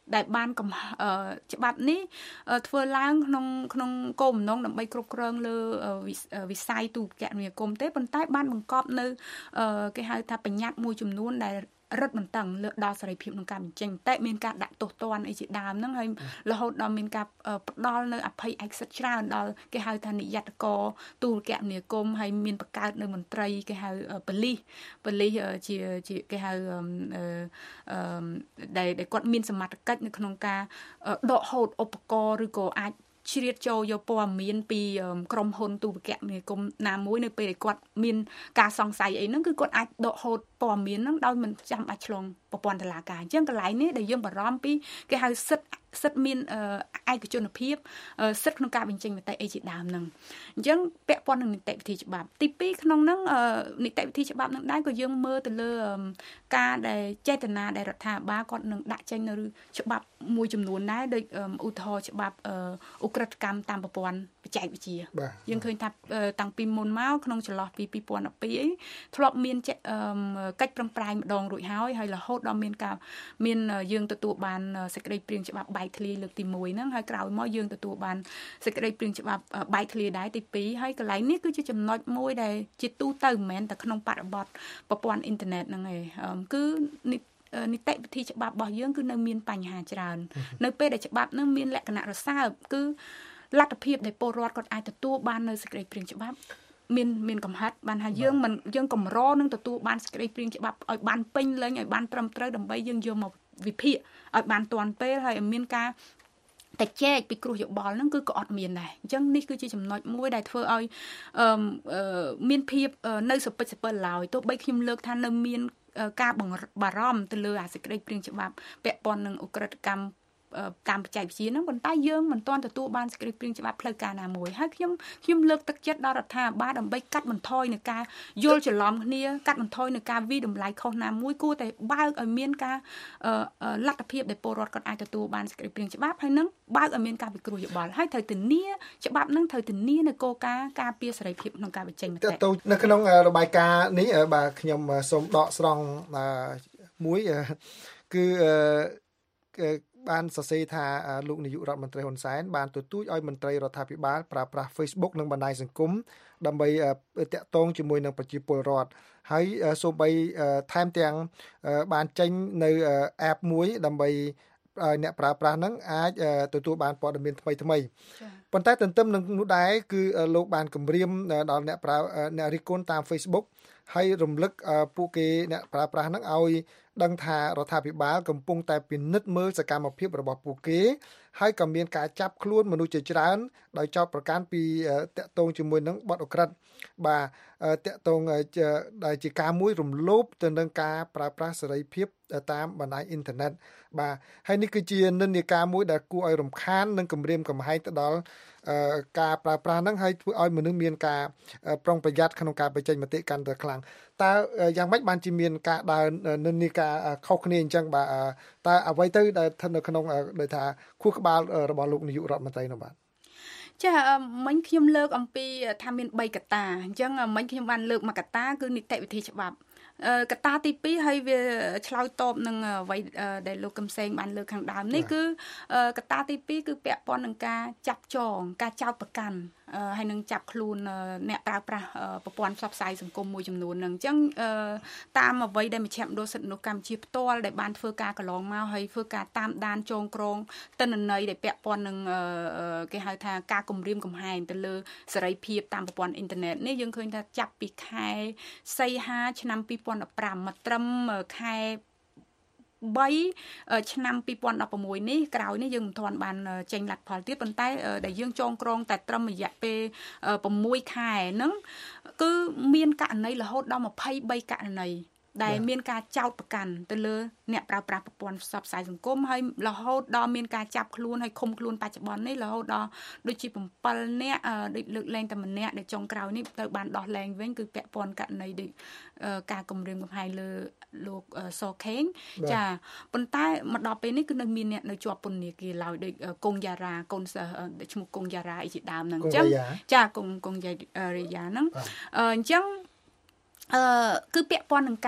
ដែលបានកំច្បាប់នេះធ្វើឡើងក្នុងក្នុងគោលបំណងដើម្បីគ្រប់គ្រងលើវិស័យទូរគមនាគមន៍ទេប៉ុន្តែបានបង្កប់នៅគេហៅថាបញ្ញត្តិមួយចំនួនដែលរឹតបន្តឹងលើដល់សេរីភាពក្នុងការបញ្ចេញមតិមានការដាក់ទោសទណ្ឌអីជាដើមហ្នឹងហើយរហូតដល់មានការផ្ដល់នៅអភ័យឯកសិទ្ធិច្រើនដល់គេហៅថានិយត្តករទូរគមនាគមន៍ហើយមានបង្កើតនៅមន្ត្រីគេហៅប៉ូលីសប៉ូលីសជាជាគេហៅអឺដែលគាត់មានសមត្ថកិច្ចនៅក្នុងការដកហូតឧបករណ៍ឬក៏អាចជ្រៀតចូលយកព័ត៌មានពីក្រុមហ៊ុនទូរគមនាគមន៍ណាមួយនៅពេលដែលគាត់មានការសង្ស័យអីហ្នឹងគឺគាត់អាចដកហូតព័ត៌មានហ្នឹងដោយមិនចាំបាច់ឆ្លងប្រព័ន្ធតុលាការអញ្ចឹងកន្លែងនេះដែលយើងបារម្ភពីគេហៅសិទ្ធិសិទ្ធិមានឯកជនភាពសិទ្ធិក្នុងការបញ្ចេញមតិអីជាដើមហ្នឹងអញ្ចឹងពាក់ព័ន្ធនឹងនីតិវិធីច្បាប់ទីពីរក្នុងហ្នឹងនីតិវិធីច្បាប់ហ្នឹងដែរក៏យើងមើលទៅលើការដែលចេតនាដែលរដ្ឋាភិបាលគាត់នឹងដាក់ចេញនៅច្បាប់មួយចំនួនដែរដូចឧទាហរណ៍ច្បាប់ឧក្រិដ្ឋកម្មតាមប្រព័ន្ធបច្ចេកវិទ្យាយើងឃើញថាតាំងពីមុនមកក្នុងចន្លោះពីពីរពាន់ដប់ពីរអីធ្លាប់មានកិច្ចប្រឹងប្រែងម្ដងរួចហើយហើយរហូតដល់មានការមានយើងទទួលបានសេចក្តីព្រាងច្បាប់បែកធ្លាយលើកទីមួយហ្នឹងហើយក្រោយមកយើងទទួលបានសេចក្តីព្រាងច្បាប់បែកធ្លាយដែរទីពីរហើយកន្លែងនេះគឺជាចំណុចមួយដែលជាទូទៅមិនមែនតែក្នុងបរិបទប្រព័ន្ធអ៊ីនធឺណិតហ្នឹងឯងគឺនីតិវិធីច្បាប់របស់យើងគឺនៅមានបញ្ហាច្រើននៅពេលដែលច្បាប់នឹងមានលក្ខណៈរសើបគឺលទ្ធភាពដែលពលរដ្ឋគាត់អាចទទួលបាននៅសេចក្តីព្រាងច្បាប់មានមានកំហិតបានថាយើងមិនយើងកម្រនឹងទទួលបានសេចក្តីព្រាងច្បាប់ឲ្យបានពេញលេញឲ្យបានត្រឹមត្រូវដើម្បីយើងយកមកវិភាគឲ្យបានទាន់ពេលហើយឲ្យមានការតែចែកពីគ្រោះយោបល់ហ្នឹងគឺក៏អត់មានដែរអញ្ចឹងនេះគឺជាចំណុចមួយដែលធ្វើឲ្យមានភាពនៅសពិចសពិលឡើយទោះបីខ្ញុំលើកថានៅមានការបារម្ភទៅលើអាសេចក្តីព្រាងច្បាប់ពាក់ព័ន្ធនឹងឧក្រិដ្ឋកម្មតាមបច្ចេកវិទ្យាហ្នឹងប៉ុន្តែយើងមិនទាន់ទទួលបានសេចក្តីព្រាងច្បាប់ផ្លូវការណាមួយហើយខ្ញុំខ្ញុំលើកទឹកចិត្តដល់រដ្ឋាភិបាលដើម្បីកាត់បន្ថយនឹងការយល់ច្រឡំគ្នាកាត់បន្ថយនឹងការវិតម្លៃខុសណាមួយគួរតែបើកឲ្យមានការលទ្ធភាពដែលពលរដ្ឋគាត់អាចទទួលបានសេចក្តីព្រាងច្បាប់ហើយនឹងបើកឲ្យមានការពិគ្រោះយោបល់ហើយត្រូវធានាច្បាប់ហ្នឹងត្រូវធានានៅគោលការណ៍ការពារសេរីភាពក្នុងការបញ្ចេញមតិទៅនៅក្នុងរបាយការណ៍នេះបាទខ្ញុំសូមដកស្រង់មួយគឺបានសរសេរថាលោកនាយករដ្ឋមន្ត្រីហ៊ុនសែនបានទទូចឲ្យមន្ត្រីរដ្ឋាភិបាលប្រើប្រាស់ Facebook និងបណ្ដាញសង្គមដើម្បីតាក់ទងជាមួយនឹងប្រជាពលរដ្ឋហើយសូម្បីថែមទាំងបានចេញនៅ app មួយដើម្បីឲ្យអ្នកប្រើប្រាស់ហ្នឹងអាចទទួលបានព័ត៌មានថ្មីថ្មីប៉ុន្តែទន្ទឹមនឹងនោះដែរគឺលោកបានគម្រាមដល់អ្នកប្រើអ្នករិះគន់តាម Facebook ហើយរំលឹកពួកគេអ្នកប្រើប្រាស់ហ្នឹងឲ្យដឹងថារដ្ឋាភិបាលកំពុងតែពិនិត្យមើលសកម្មភាពរបស់ពួកគេហើយក៏មានការចាប់ខ្លួនមនុស្សជាច្រើនដោយចោទប្រកាន់ពីតាក់ទងជាមួយនឹងបទឧក្រិដ្ឋបាទតាក់ទងដែលជាការមួយរំលោភទៅនឹងការប្រើប្រាស់សេរីភាពតាមបណ្ដាញអ៊ីនធឺណិតបាទហើយនេះគឺជានិន្នាការមួយដែលគួរឲ្យរំខាននិងគំរាមកំហែងទៅដល់ការប្រើប្រាស់ហ្នឹងហើយធ្វើឲ្យមនុស្សមានការប្រុងប្រយ័ត្នក្នុងការបញ្ចេញមតិកាន់តែខ្លាំងតើយ៉ាងម៉េចបានជាមានការដើរនិន្នាការខុសគ្នាអញ្ចឹងបាទតើអ្វីទៅដែលស្ថិតនៅក្នុងដូចថាខួរក្បាលរបស់លោកនាយករដ្ឋមន្ត្រីនោះបាទចាមិញខ្ញុំលើកអំពីថាមានបីកត្តាអញ្ចឹងមិញខ្ញុំបានលើកមួយកត្តាគឺនីតិវិធីច្បាប់កត្តាទីពីរហើយវាឆ្លើយតបនឹងអ្វីដែលលោកកឹមសេងបានលើកខាងដើមនេះគឺកត្តាទីពីរគឺពាក់ព័ន្ធនឹងការចាប់ចងការចោទប្រកាន់ហើយនឹងចាប់ខ្លួនអ្នកប្រើប្រាស់ប្រព័ន្ធផ្សព្វផ្សាយសង្គមមួយចំនួនហ្នឹងអញ្ចឹងតាមអ្វីដែលមជ្ឈមណ្ឌលសិទ្ធិមនុស្សកម្ពុជាផ្ទាល់ដែលបានធ្វើការកន្លងមកហើយធ្វើការតាមដានចងក្រងទិន្នន័យដែលពាក់ព័ន្ធនឹងគេហៅថាការគំរាមកំហែងទៅលើសេរីភាពតាមប្រព័ន្ធអ៊ីនធឺណិតនេះយើងឃើញថាចាប់ពីខែសីហាឆ្នាំពីរពាន់ដប់ប្រាំមកត្រឹមខែបីឆ្នាំពីរពាន់ដប់ប្រាំនេះក្រោយនេះយើងមិនទាន់បានចេញលទ្ធផលទៀតប៉ុន្តែដែលយើងចងក្រងតែត្រឹមរយៈពេល៦ខែហ្នឹងគឺមានករណីរហូតដល់ម្ភៃបីករណីដែលមានការចោទប្រកាន់ទៅលើអ្នកប្រើប្រាស់ប្រព័ន្ធផ្សព្វផ្សាយសង្គមហើយរហូតដល់មានការចាប់ខ្លួនហើយឃុំខ្លួនបច្ចុប្បន្ននេះរហូតដល់ដូចជាbảyនាក់ដូចលើកលែងតែម្នាក់ដែលចុងក្រោយនេះទៅបានដោះលែងវិញគឺពាក់ព័ន្ធករណីដូចការគំរាមកំហែងលើលោកសខេងចាប៉ុន្តែមកដល់ពេលនេះគឺនៅមានអ្នកនៅជាប់ពន្ធនាគារឡើយដូចកុងយ៉ារ៉ាកូនសិស្សឈ្មោះកុងយ៉ារ៉ាអីជាដើមហ្នឹងអញ្ចឹងចាកុងកុងយ៉ារ៉ាហ្នឹងអញ្ចឹងអឺគឺពាក់ព័ន្ធនឹងការ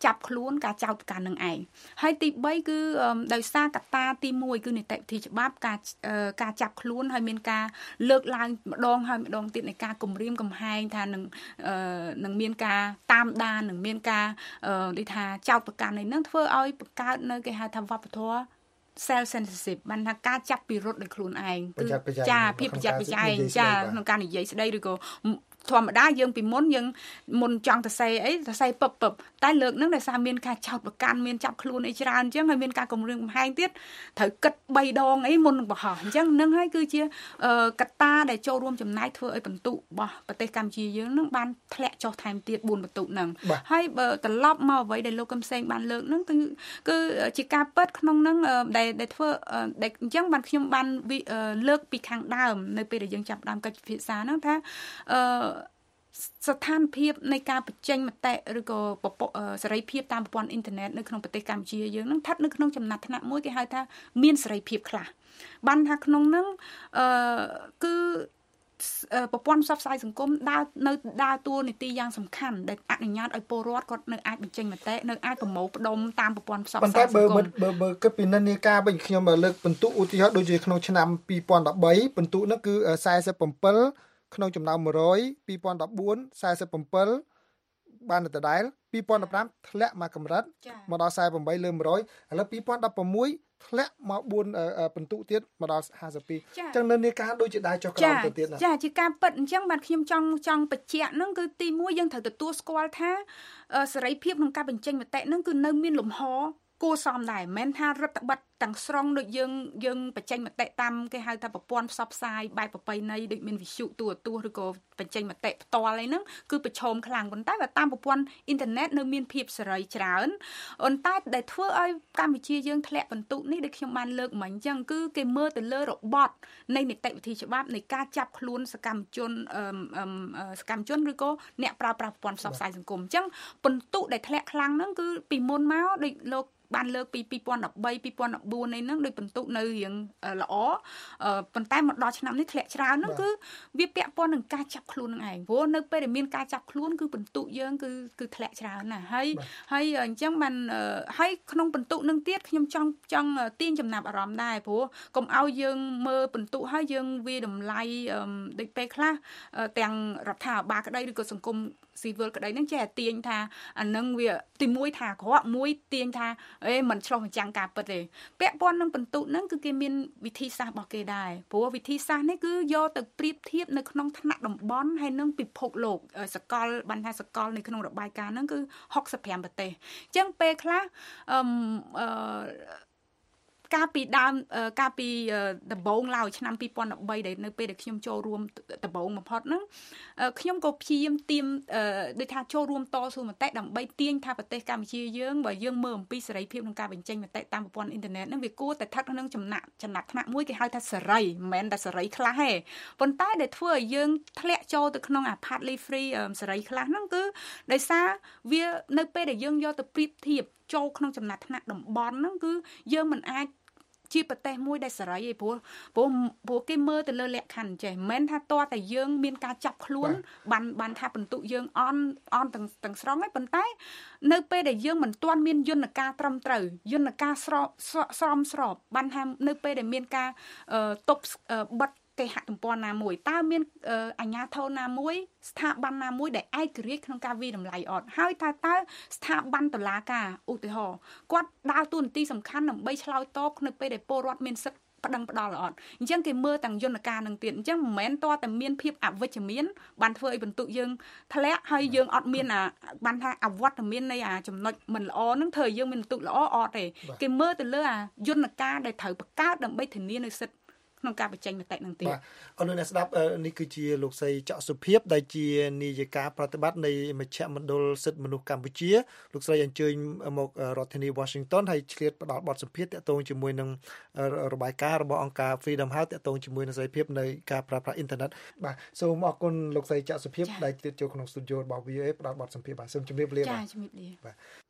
ចាប់ខ្លួនការចោទប្រកាន់នឹងឯងហើយទី3គឺដោយសារកត្តាទី1គឺនីតិវិធីច្បាប់ការការចាប់ខ្លួនហើយមានការលើកឡើងម្ដងហើយម្ដងទៀតនៃការគំរាមកំហែងថានឹងនឹងមានការតាមដាននឹងមានការដូចថាចោទប្រកាន់នេះនឹងធ្វើឲ្យបង្កើតនៅគេហៅថាវប្បធម៌ self censorship បានថាការចាប់ពិរុទ្ធដោយខ្លួនឯងគឺចាភាពប្រយ័ត្នប្រយែងចាក្នុងការនិយាយស្ដីឬក៏ធម្មតាយើងពីមុនយើងមុនចង់ទៅសេអីទៅសេពឹបពឹបតែលើកហ្នឹងដោយសារមានការចោទប្រកាន់មានចាប់ខ្លួនអីច្រើនអញ្ចឹងហើយមានការគំរាមកំហែងទៀតត្រូវគិត3ដងអីមុននឹងបោះអញ្ចឹងនឹងហើយគឺជាកត្តាដែលចូលរួមចំណាយធ្វើឲ្យបន្ទុករបស់ប្រទេសកម្ពុជាយើងនឹងបានធ្លាក់ចុះថែមទៀត4បន្ទុកហ្នឹងហើយបើត្រឡប់មកអ្វីដែលលោកកឹមសេងបានលើកហ្នឹងគឺគឺជាការពិតក្នុងហ្នឹងដែលដែលធ្វើដែលអញ្ចឹងបានខ្ញុំបានលើកពីខាងដើមនៅពេលដែលយើងចាប់ដើមកិច្ចពិភាក្សាហ្នឹងថាអឺស្ថានភាពនៃការបញ្ចេញមតិឬក៏សេរីភាពតាមប្រព័ន្ធអ៊ីនធឺណិតនៅក្នុងប្រទេសកម្ពុជាយើងនឹងស្ថិតនៅក្នុងចំណាត់ថ្នាក់មួយគេហៅថាមានសេរីភាពខ្លះបានថាក្នុងហ្នឹងអឺគឺប្រព័ន្ធផ្សព្វផ្សាយសង្គមដើរនៅដើរតួនាទីយ៉ាងសំខាន់ដែលអនុញ្ញាតឲ្យពលរដ្ឋគាត់នៅអាចបញ្ចេញមតិនៅអាចប្រមូលផ្ដុំតាមប្រព័ន្ធផ្សព្វផ្សាយសង្គមប៉ុន្តែបើបើគិតពីនិន្នាការវិញខ្ញុំលើកបន្ទុកឧទាហរណ៍ដូចជាក្នុងឆ្នាំពីរពាន់ដប់បីបន្ទុកនោះគឺសែសិប7ក្នុងចំណោម100 ពីរពាន់ដប់បួន សែសិប7បានដដែលពីរពាន់ដប់ប្រាំធ្លាក់មកកម្រិតមកដល់សែសិប8លើ100ឥឡូវពីរពាន់ដប់6ធ្លាក់មក4បន្ទុកទៀតមកដល់ห้าสิบពីរអញ្ចឹងនៅនេះការដូចជាដែរចុះក្រោមទៅទៀតណាចាជាការពិតអញ្ចឹងបាទខ្ញុំចង់ចង់បញ្ជាក់ហ្នឹងគឺទី1យើងត្រូវទទួលស្គាល់ថាសេរីភាពក្នុងការបញ្ចេញមតិហ្នឹងគឺនៅមានលំហគួរសមដែរមិនមែនថារដ្ឋបတ်ទាំងស្រុងដូចយើងយើងបញ្ចេញមតិតាមគេហៅថាប្រព័ន្ធផ្សព្វផ្សាយបែបប្រពៃណីដូចមានវិទ្យុទូរទស្សន៍ឬក៏បញ្ចេញមតិផ្ទាល់អីហ្នឹងគឺប្រឈមខ្លាំងប៉ុន្តែបើតាមប្រព័ន្ធអ៊ីនធឺណិតនៅមានភាពសេរីច្រើនប៉ុន្តែដែលធ្វើឲ្យកម្ពុជាយើងធ្លាក់បន្ទុកនេះដូចខ្ញុំបានលើកមិញអញ្ចឹងគឺគេមើលទៅលើរបត់នៃនីតិវិធីច្បាប់នៃការចាប់ខ្លួនសកម្មជនសកម្មជនឬក៏អ្នកប្រើប្រាស់ប្រព័ន្ធផ្សព្វផ្សាយសង្គមអញ្ចឹងបន្ទុកដែលធ្លាក់ខ្លាំងហ្នឹងគឺពីមុនមកដូចលោកបានលើកពីពីរពាន់ដប់បី ពីរពាន់ដប់បួននេះហ្នឹងដូចបន្ទុកនៅរៀងល្អប៉ុន្តែមកដល់ឆ្នាំនេះធ្លាក់ច្រើនហ្នឹងគឺវាពាក់ព័ន្ធនឹងការចាប់ខ្លួននឹងឯងព្រោះនៅពេលដែលមានការចាប់ខ្លួនគឺបន្ទុកយើងគឺគឺធ្លាក់ច្រើនណាស់ហើយហើយអញ្ចឹងបានហើយក្នុងបន្ទុកនឹងទៀតខ្ញុំចង់ចង់ទាញចំណាប់អារម្មណ៍ដែរព្រោះកុំឲ្យយើងមើលបន្ទុកហើយយើងវាតម្លៃដូចពេលខ្លះទាំងរដ្ឋាភិបាលក្តីឬក៏សង្គមស៊ីវិលក្តីហ្នឹងចេះតែទាញថាអានឹងវាទីមួយថាអាក្រក់មួយទាញថាអេមិនឆ្លោះបញ្ចាំងការពិតទេពាក់ព័ន្ធនឹងបន្ទុកហ្នឹងគឺគេមានវិធីសាស្ត្ររបស់គេដែរព្រោះវិធីសាស្ត្រនេះគឺយកទៅប្រៀបធៀបនៅក្នុងថ្នាក់តំបន់ហើយនឹងពិភពលោកសកលបានថាសកលនៅក្នុងរបាយការណ៍ហ្នឹងគឺหกสิบห้าប្រទេសអញ្ចឹងពេលខ្លះអឺការពីដើមការពីដំបូងឡើយឆ្នាំពីរពាន់ដប់បីដែលនៅពេលដែលខ្ញុំចូលរួមដំបូងបំផុតហ្នឹងខ្ញុំក៏ព្យាយាមទាមដូចថាចូលរួមតស៊ូមតិដើម្បីទាញថាប្រទេសកម្ពុជាយើងបើយើងមើលអំពីសេរីភាពក្នុងការបញ្ចេញមតិតាមប្រព័ន្ធអ៊ីនធឺណិតហ្នឹងវាគួរតែស្ថិតក្នុងចំណាក់ចំណាត់ថ្នាក់មួយគេហៅថាសេរីមិនមែនតែសេរីខ្លះទេប៉ុន្តែដែលធ្វើឲ្យយើងធ្លាក់ចូលទៅក្នុងអា partly free សេរីខ្លះហ្នឹងគឺដោយសារវានៅពេលដែលយើងយកទៅប្រៀបធៀបចូលក្នុងចំណាត់ថ្នាក់តំបន់ហ្នឹងគឺយើងមិនអាចជាប្រទេសមួយដែលសេរីឯព្រោះព្រោះព្រោះគេមើលទៅលើលក្ខខណ្ឌចេះមិនមែនថាតើតែយើងមានការចាប់ខ្លួនបានបានថាបន្ទុកយើងអន់អន់ទាំងទាំងស្រុងឯងប៉ុន្តែនៅពេលដែលយើងមិនទាន់មានយន្តការត្រឹមត្រូវយន្តការស្របសមស្របបានថានៅពេលដែលមានការទប់បិទគេហទំព័រណាមួយតើមានអាជ្ញាធរណាមួយស្ថាប័នណាមួយដែលឯករាជ្យក្នុងការវិតម្លៃអត់ហើយថាតើស្ថាប័នតុលាការឧទាហរណ៍គាត់ដើរតួនាទីសំខាន់ដើម្បីឆ្លើយតបនៅពេលដែលពលរដ្ឋមានសិទ្ធិប្តឹងផ្ដាល់អត់អញ្ចឹងគេមើលទាំងយន្តការនឹងទៀតអញ្ចឹងមិនមែនតើតែមានភាពអវិជ្ជមានបានធ្វើឲ្យបន្ទុកយើងធ្លាក់ហើយយើងអត់មានអាបានថាអវត្តមាននៃអាចំណុចមិនល្អនឹងធ្វើឲ្យយើងមានបន្ទុកល្អអត់ទេគេមើលទៅលើអាយន្តការដែលត្រូវបង្កើតដើម្បីធានានៅសិទ្ធិក្នុងការបញ្ចេញមតិនឹងទៀតបាទអរលោកអ្នកស្ដាប់នេះគឺជាលោកស្រីច័ក្កសុភាពដែលជានាយិកាប្រតិបត្តិនៃមជ្ឈមណ្ឌលសិទ្ធិមនុស្សកម្ពុជាលោកស្រីអញ្ជើញមករដ្ឋធានី Washington ហើយឆ្លៀតផ្ដល់បទសម្ភាសន៍ទាក់ទងជាមួយនឹងរបាយការណ៍របស់អង្គការ Freedom House ទាក់ទងជាមួយនឹងសេរីភាពនៃការប្រើប្រាស់អ៊ីនធឺណិតបាទសូមអរគុណលោកស្រីច័ក្កសុភាពដែលចូលក្នុងស្ទូឌីយោរបស់ វី អូ អេ ផ្ដល់បទសម្ភាសន៍បាទសូមជម្រាបលាបាទចាជម្រាបលាបាទ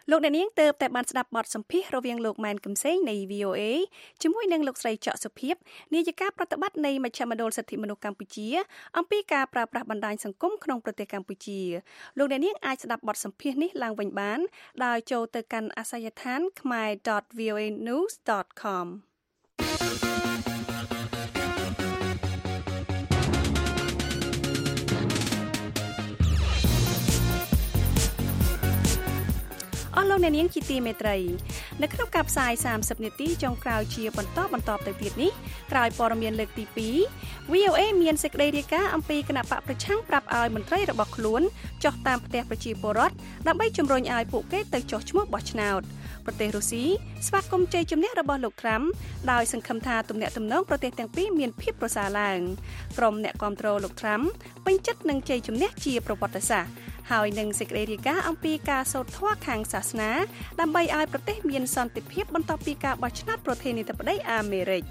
លោកអ្នកនាងទើបតែបានស្ដាប់បទសម្ភាសន៍រវាងលោកម៉ែនកឹមសេងនៃ វី អូ เอ ជាមួយនឹងលោកស្រីច័កសុភាពនាយិកាប្រតិបត្តិនៃមជ្ឈមណ្ឌលសិទ្ធិមនុស្សកម្ពុជាអំពីការប្រើប្រាស់បណ្ដាញសង្គមក្នុងប្រទេសកម្ពុជាលោកអ្នកនាងអាចស្ដាប់បទសម្ភាសន៍នេះឡើងវិញបានដោយចូលទៅកាន់អាសយដ្ឋាន ខមែរ ដត វី អូ เอ និវส์ ដត ខមអស់លោកអ្នកនាងជាទីមេត្រីនៅក្នុងការផ្សាយសាមសិបនាទីចុងក្រោយជាបន្តបន្តទៅទៀតនេះក្រោយព័ត៌មានលើកទីពីរ វី អូ เอ មានសេចក្តីរាយការណ៍អំពីគណៈបកប្រឆាំងប្រាប់ឲ្យមន្ត្រីរបស់ខ្លួនចុះតាមផ្ទះប្រជាពលរដ្ឋដើម្បីជំរុញឲ្យពួកគេទៅចុះឈ្មោះបោះឆ្នោតប្រទេសរុស្ស៊ីស្វាគមន៍ជ័យជំនះរបស់លោកត្រាំដោយសង្ឃឹមថាទំនាក់ទំនងប្រទេសទាំងពីរមានភាពប្រសើរឡើងក្រុមអ្នកគាំទ្រលោកត្រាំពេញចិត្តនឹងជ័យជំនះជាប្រវត្តិសាស្ត្រហើយនឹងសេចក្តីរាយការណ៍អំពីការសូត្រធម៌ខាងសាសនាដើម្បីឲ្យប្រទេសមានសន្តិភាពបន្ទាប់ពីការបោះឆ្នោតប្រធានាធិបតីអាមេរិក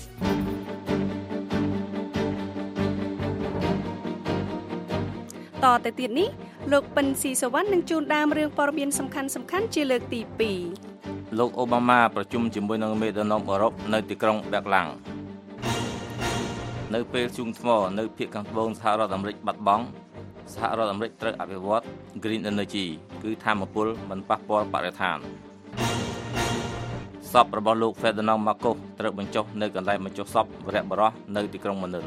តទៅទៀតនេះលោកប៉ិនស៊ីសវណ្ណនឹងជួនដើមរឿងព័ត៌មានសំខាន់សំខាន់ជាលើកទីពីរលោកអូបាម៉ាប្រជុំជាមួយនឹងមេដឹកនាំអឺរ៉ុបនៅទីក្រុងបែកឡាំងនៅពេលជុំថ្មនៅភាគខាងត្បូងសហរដ្ឋអាមេរិកបាត់បង់សហរដ្ឋអាមេរិកត្រូវអភិវឌ្ឍ Green Energy គឺថាមពលមិនប៉ះពាល់បរិស្ថានសពរបស់លោក Ferdinand Marcos ត្រូវបញ្ចុះនៅកន្លែងបញ្ចុះសពវរៈបរោះនៅទីក្រុងម៉ានីល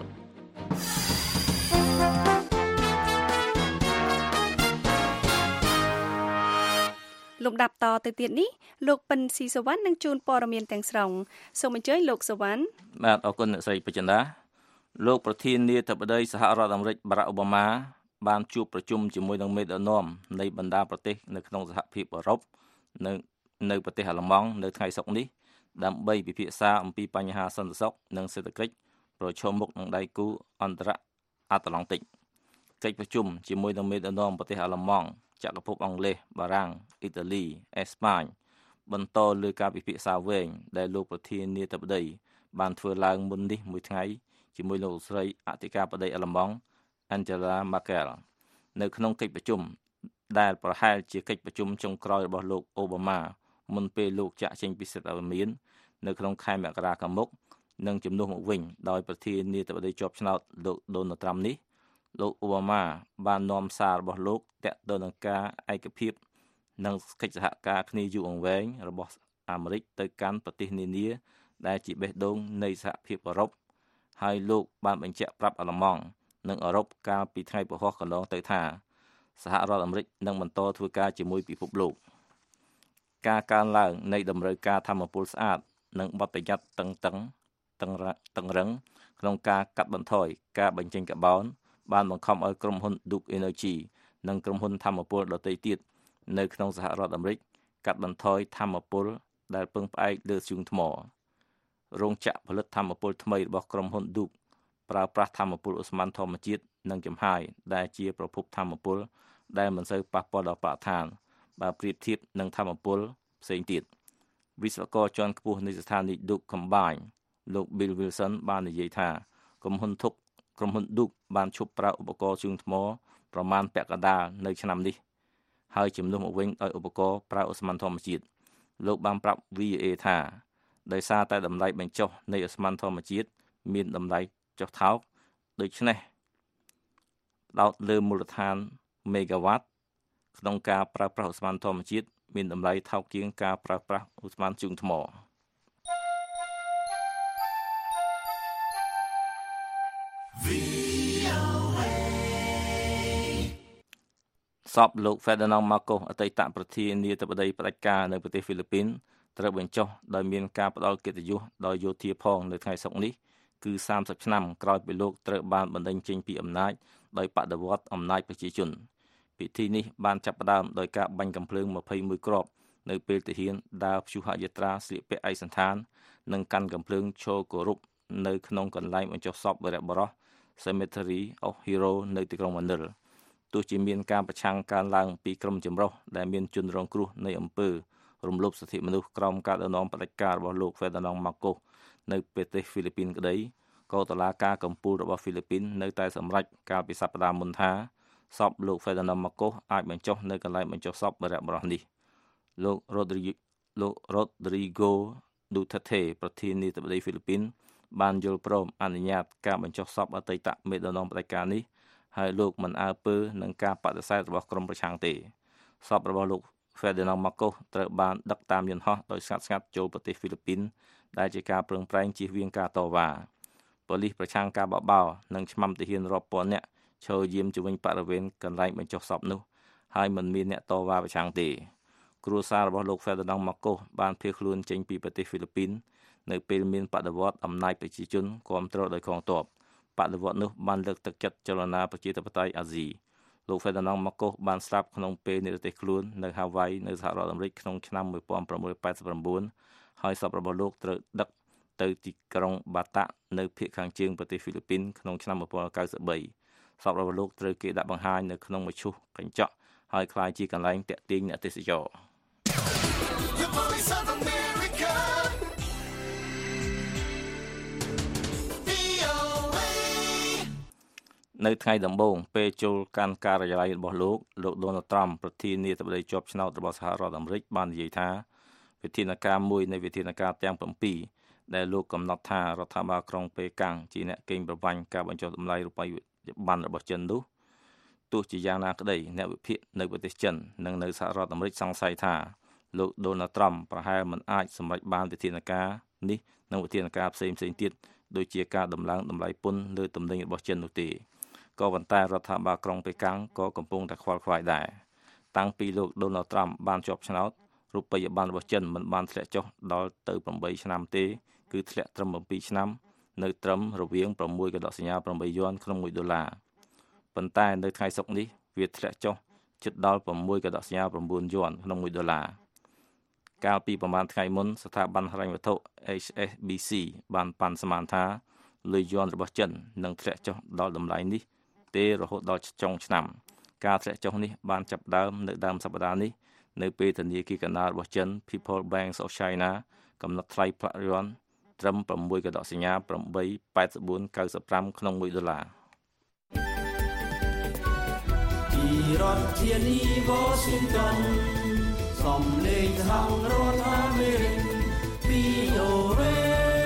លំដាប់តទៅទៀតនេះលោកប៉ិនស៊ីសវណ្ណនឹងជួនព័ត៌មានទាំងស្រុងសូមអញ្ជើញលោកសវណ្ណបាទអរគុណអ្នកស្រីបញ្ញាលោកប្រធានាធិបតីសហរដ្ឋអាមេរិកបារ៉ាក់អូបាម៉ាបានជួបប្រជុំជាមួយនឹងមេដឹកនាំនៃបណ្ដាប្រទេសនៅក្នុងសហភាពអឺរ៉ុបនៅនៅប្រទេសអាល្លឺម៉ង់នៅថ្ងៃសុក្រនេះដើម្បីពិភាក្សាអំពីបញ្ហាសន្តិសុខនិងសេដ្ឋកិច្ចប្រឈមមុខនឹងដៃគូអន្តរអាត្លង់តិកកិច្ចប្រជុំជាមួយនឹងមេដឹកនាំប្រទេសអាល្លឺម៉ង់ចក្រភពអង់គ្លេសបារាំងអ៊ីតាលីអេស្ប៉ាញបន្តលើការពិភាក្សាវែងដែលលោកប្រធានាធិបតីបានធ្វើឡើងមុននេះមួយថ្ងៃជាមួយលោកស្រីអធិការបតីអាល្លឺម៉ង់Angela Merkel នៅក្នុងកិច្ចប្រជុំដែលប្រហែលជាកិច្ចប្រជុំចុងក្រោយរបស់លោកអូបាម៉ាមុនពេលលោកចាក់ចេញពីសិទ្ធិអាមាននៅក្នុងខែមករាខាងមុខនឹងជំនួសមកវិញដោយប្រធានាធិបតីជាប់ឆ្នោតលោក Donald Trump នេះលោកអូបាម៉ាបាននាំសាររបស់លោកទាក់ទងនឹងការឯកភាពនិងកិច្ចសហការគ្នាយូរអង្វែងរបស់អាមេរិកទៅកាន់ប្រទេសនានាដែលជាបេះដូងនៃសហភាពអឺរ៉ុបហើយលោកបានបញ្ជាក់ប្រាប់អាល្លឺម៉ង់និងអឺរ៉ុបកាលពីថ្ងៃពហុកន្លងទៅថាសហរដ្ឋអាមេរិកនឹងបន្តធ្វើការជាមួយពិភពលោកការកើនឡើងនៃតម្រូវការថាមពលស្អាតនិងបទបញ្ញត្តិតឹងតឹងតឹងតឹងរឹងក្នុងការកាត់បន្ថយការបញ្ចេញកាបូនបានបង្ខំឲ្យក្រុមហ៊ុន Duke Energy និងក្រុមហ៊ុនថាមពលដទៃទៀតនៅក្នុងសហរដ្ឋអាមេរិកកាត់បន្ថយថាមពលដែលពឹងផ្អែកលើធ្យូងថ្មរោងចក្រផលិតថាមពលថ្មីរបស់ក្រុមហ៊ុន Dukeប្រើប្រាស់ថាមពលអូស្មန်ធម្មជាតិនិងចំហាយដែលជាប្រភពថាមពលដែលមិនសូវប៉ះពាល់ដល់បរិស្ថានបើប្រៀបធៀបនឹងថាមពលផ្សេងទៀតវិស្វករជាន់ខ្ពស់នៃស្ថានីយ៍ Duke Combine លោក Bill Wilson បាននិយាយថាក្រុមហ៊ុនធុកក្រុមហ៊ុន Duke បានឈប់ប្រើឧបករណ៍ជើងថ្មប្រមាណពាក់កណ្ដាលនៅឆ្នាំនេះហើយជំនួសមកវិញដោយឧបករណ៍ប្រើអូស្មန်ធម្មជាតិលោកបានប្រាប់ វី អូ เอ ថាដោយសារតែតម្លៃបញ្ចុះនៃអូស្មန်ធម្មជាតិមានតម្លៃចុះថោកដូច្នេះដោតលើមូលដ្ឋានមេហ្គាវ៉ាត់ក្នុងការប្រើប្រាស់អូស្មန်ធម្មជាតិមានតម្លៃថោកជាងការប្រើប្រាស់អូស្មန်ជើងថ្មសពលោក Ferdinand Marcos អតីតប្រធានាធិបតីផ្ដាច់ការនៅប្រទេសហ្វីលីពីនត្រូវបញ្ចុះដោយមានការផ្ដាល់កិត្តិយសដោយយោធាផងនៅថ្ងៃសុក្រនេះគឺសាមសិបឆ្នាំក្រោយពីលោកត្រូវបានបណ្តេញចេញពីអំណាចដោយបដិវត្តអំណាចប្រជាជនពិធីនេះបានចាប់ផ្ដើមដោយការបាញ់កាំភ្លើងម្ភៃមួយគ្រាប់នៅពេលទាហានដើរព្យុហយាត្រាស្លៀកពាក់ឯកសណ្ឋាននិងកាន់កាំភ្លើងឈរគោរពនៅក្នុងកន្លែងបញ្ចុះសពវីរបុរស Cemetery of Heroes នៅទីក្រុងម៉ានីលទោះជាមានការប្រឆាំងកើនឡើងពីក្រុមចម្រុះដែលមានជនរងគ្រោះនៃអំពើរំលោភសិទ្ធិមនុស្សក្រោមការដឹកនាំផ្ដាច់ការរបស់លោក Ferdinand Marcos នៅប្រទេសហ្វីលីពីនក្តីក៏តុលាការកំពូលរបស់ហ្វីលីពីននៅតែសម្រេចកាលពីសប្តាហ៍មុនថាសពលោក Ferdinand Marcos អាចបញ្ចុះនៅកន្លែងបញ្ចុះសពវីរបុរសនេះលោក Rodrigo លោក Rodrigo Duterte ប្រធានាធិបតីហ្វីលីពីនបានយល់ព្រមអនុញ្ញាតការបញ្ចុះសពអតីតមេដឹកនាំផ្ដាច់ការនេះហើយលោកមិនអើពើនឹងការបដិសេធរបស់ក្រុមប្រឆាំងទេសពរបស់លោក Ferdinand Marcos ត្រូវបានដឹកតាមយន្តហោះដោយស្ងាត់ស្ងាត់ចូលប្រទេសហ្វីលីពីនដែលជាការប្រឹងប្រែងជៀសវាងការតវ៉ាប៉ូលីសប្រឆាំងការបបោរនិងឆ្មាំទាហានរាប់ពាន់នាក់ឈរយាមជុំវិញបរិវេណកន្លែងបញ្ចុះសពនោះហើយមិនមានអ្នកតវ៉ាប្រឆាំងទេគ្រួសាររបស់លោក Ferdinand Marcos បានភៀសខ្លួនចេញពីប្រទេសហ្វីលីពីននៅពេលមានបដិវត្តអំណាចប្រជាជនគ្រប់គ្រងដោយកងទ័ពបដិវត្តនោះបានលើកទឹកចិត្តចលនាប្រជាធិបតេយ្យអាស៊ីលោក Ferdinand Marcos បានស្លាប់ក្នុងពេលនិរទេសខ្លួននៅ Hawaii នៅសហរដ្ឋអាមេរិកក្នុងឆ្នាំmột nghìn chín trăm tám mươi chínហើយសពរបស់លោកត្រូវដឹកទៅទីក្រុងបាតាក់នៅភាគខាងជើងប្រទេសហ្វីលីពីនក្នុងឆ្នាំmột nghìn chín trăm chín mươi baសពរបស់លោកត្រូវគេដាក់បង្ហាញនៅក្នុងមឈូសកញ្ចក់ហើយក្លាយជាកន្លែងទាក់ទាញអ្នកទេសចរនៅថ្ងៃដំបូងពេលចូលកាន់ការិយាល័យរបស់លោកលោក Donald Trump ប្រធានាធិបតីជាប់ឆ្នោតរបស់សហរដ្ឋអាមេរិកបាននិយាយថាវិធានការមួយនៃវិធានការទាំង7ដែលលោកកំណត់ថារដ្ឋាភិបាលក្រុងប៉េកាំងជាអ្នកកេងប្រវ័ញ្ចការបញ្ចុះតម្លៃរូបិយប័ណ្ណរបស់ចិននោះទោះជាយ៉ាងណាក្តីអ្នកវិភាគនៅប្រទេសចិននិងនៅសហរដ្ឋអាមេរិកសង្ស័យថាលោក Donald Trump ប្រហែលមិនអាចសម្រេចបានវិធានការនេះនិងវិធានការផ្សេងៗទៀតដូចជាការដំឡើងតម្លៃពន្ធលើទំនិញរបស់ចិននោះទេក៏ប៉ុន្តែរដ្ឋាភិបាលក្រុងប៉េកាំងក៏កំពុងតែខ្វល់ខ្វាយដែរតាំងពីលោក Donald Trump បានជាប់ឆ្នោតរូបិយប័ណ្ណរបស់ចិនមិនបានធ្លាក់ចុះដល់ទៅ8ឆ្នាំទេគឺធ្លាក់ត្រឹម7ឆ្នាំនៅត្រឹមរវាង6កដកសញ្ញា8យួនក្នុង1ដុល្លារប៉ុន្តែនៅថ្ងៃសុក្រនេះវាធ្លាក់ចុះជិតដល់6កដកសញ្ញា9យួនក្នុង1ដុល្លារកាលពីប្រហែលថ្ងៃមុនស្ថាប័នហិរញ្ញវត្ថុ H S B C បានប៉ាន់ស្មានថាលុយយួនរបស់ចិននឹងធ្លាក់ចុះដល់តម្លៃនេះទេរហូតដល់ចុងឆ្នាំការធ្លាក់ចុះនេះបានចាប់ដើមនៅដើមសប្តាហ៍នេះនៅពេលធនាគារកណ្ដាលរបស់ចិន People Bank of China កំណត់ថ្លៃប្រាក់យួនត្រឹម6កដកសញ្ញា8.8495ក្នុង1ដុល្លារពីរដ្ឋធានី Washington សំឡេងសហរដ្ឋអាមេរិក វី អូ เอ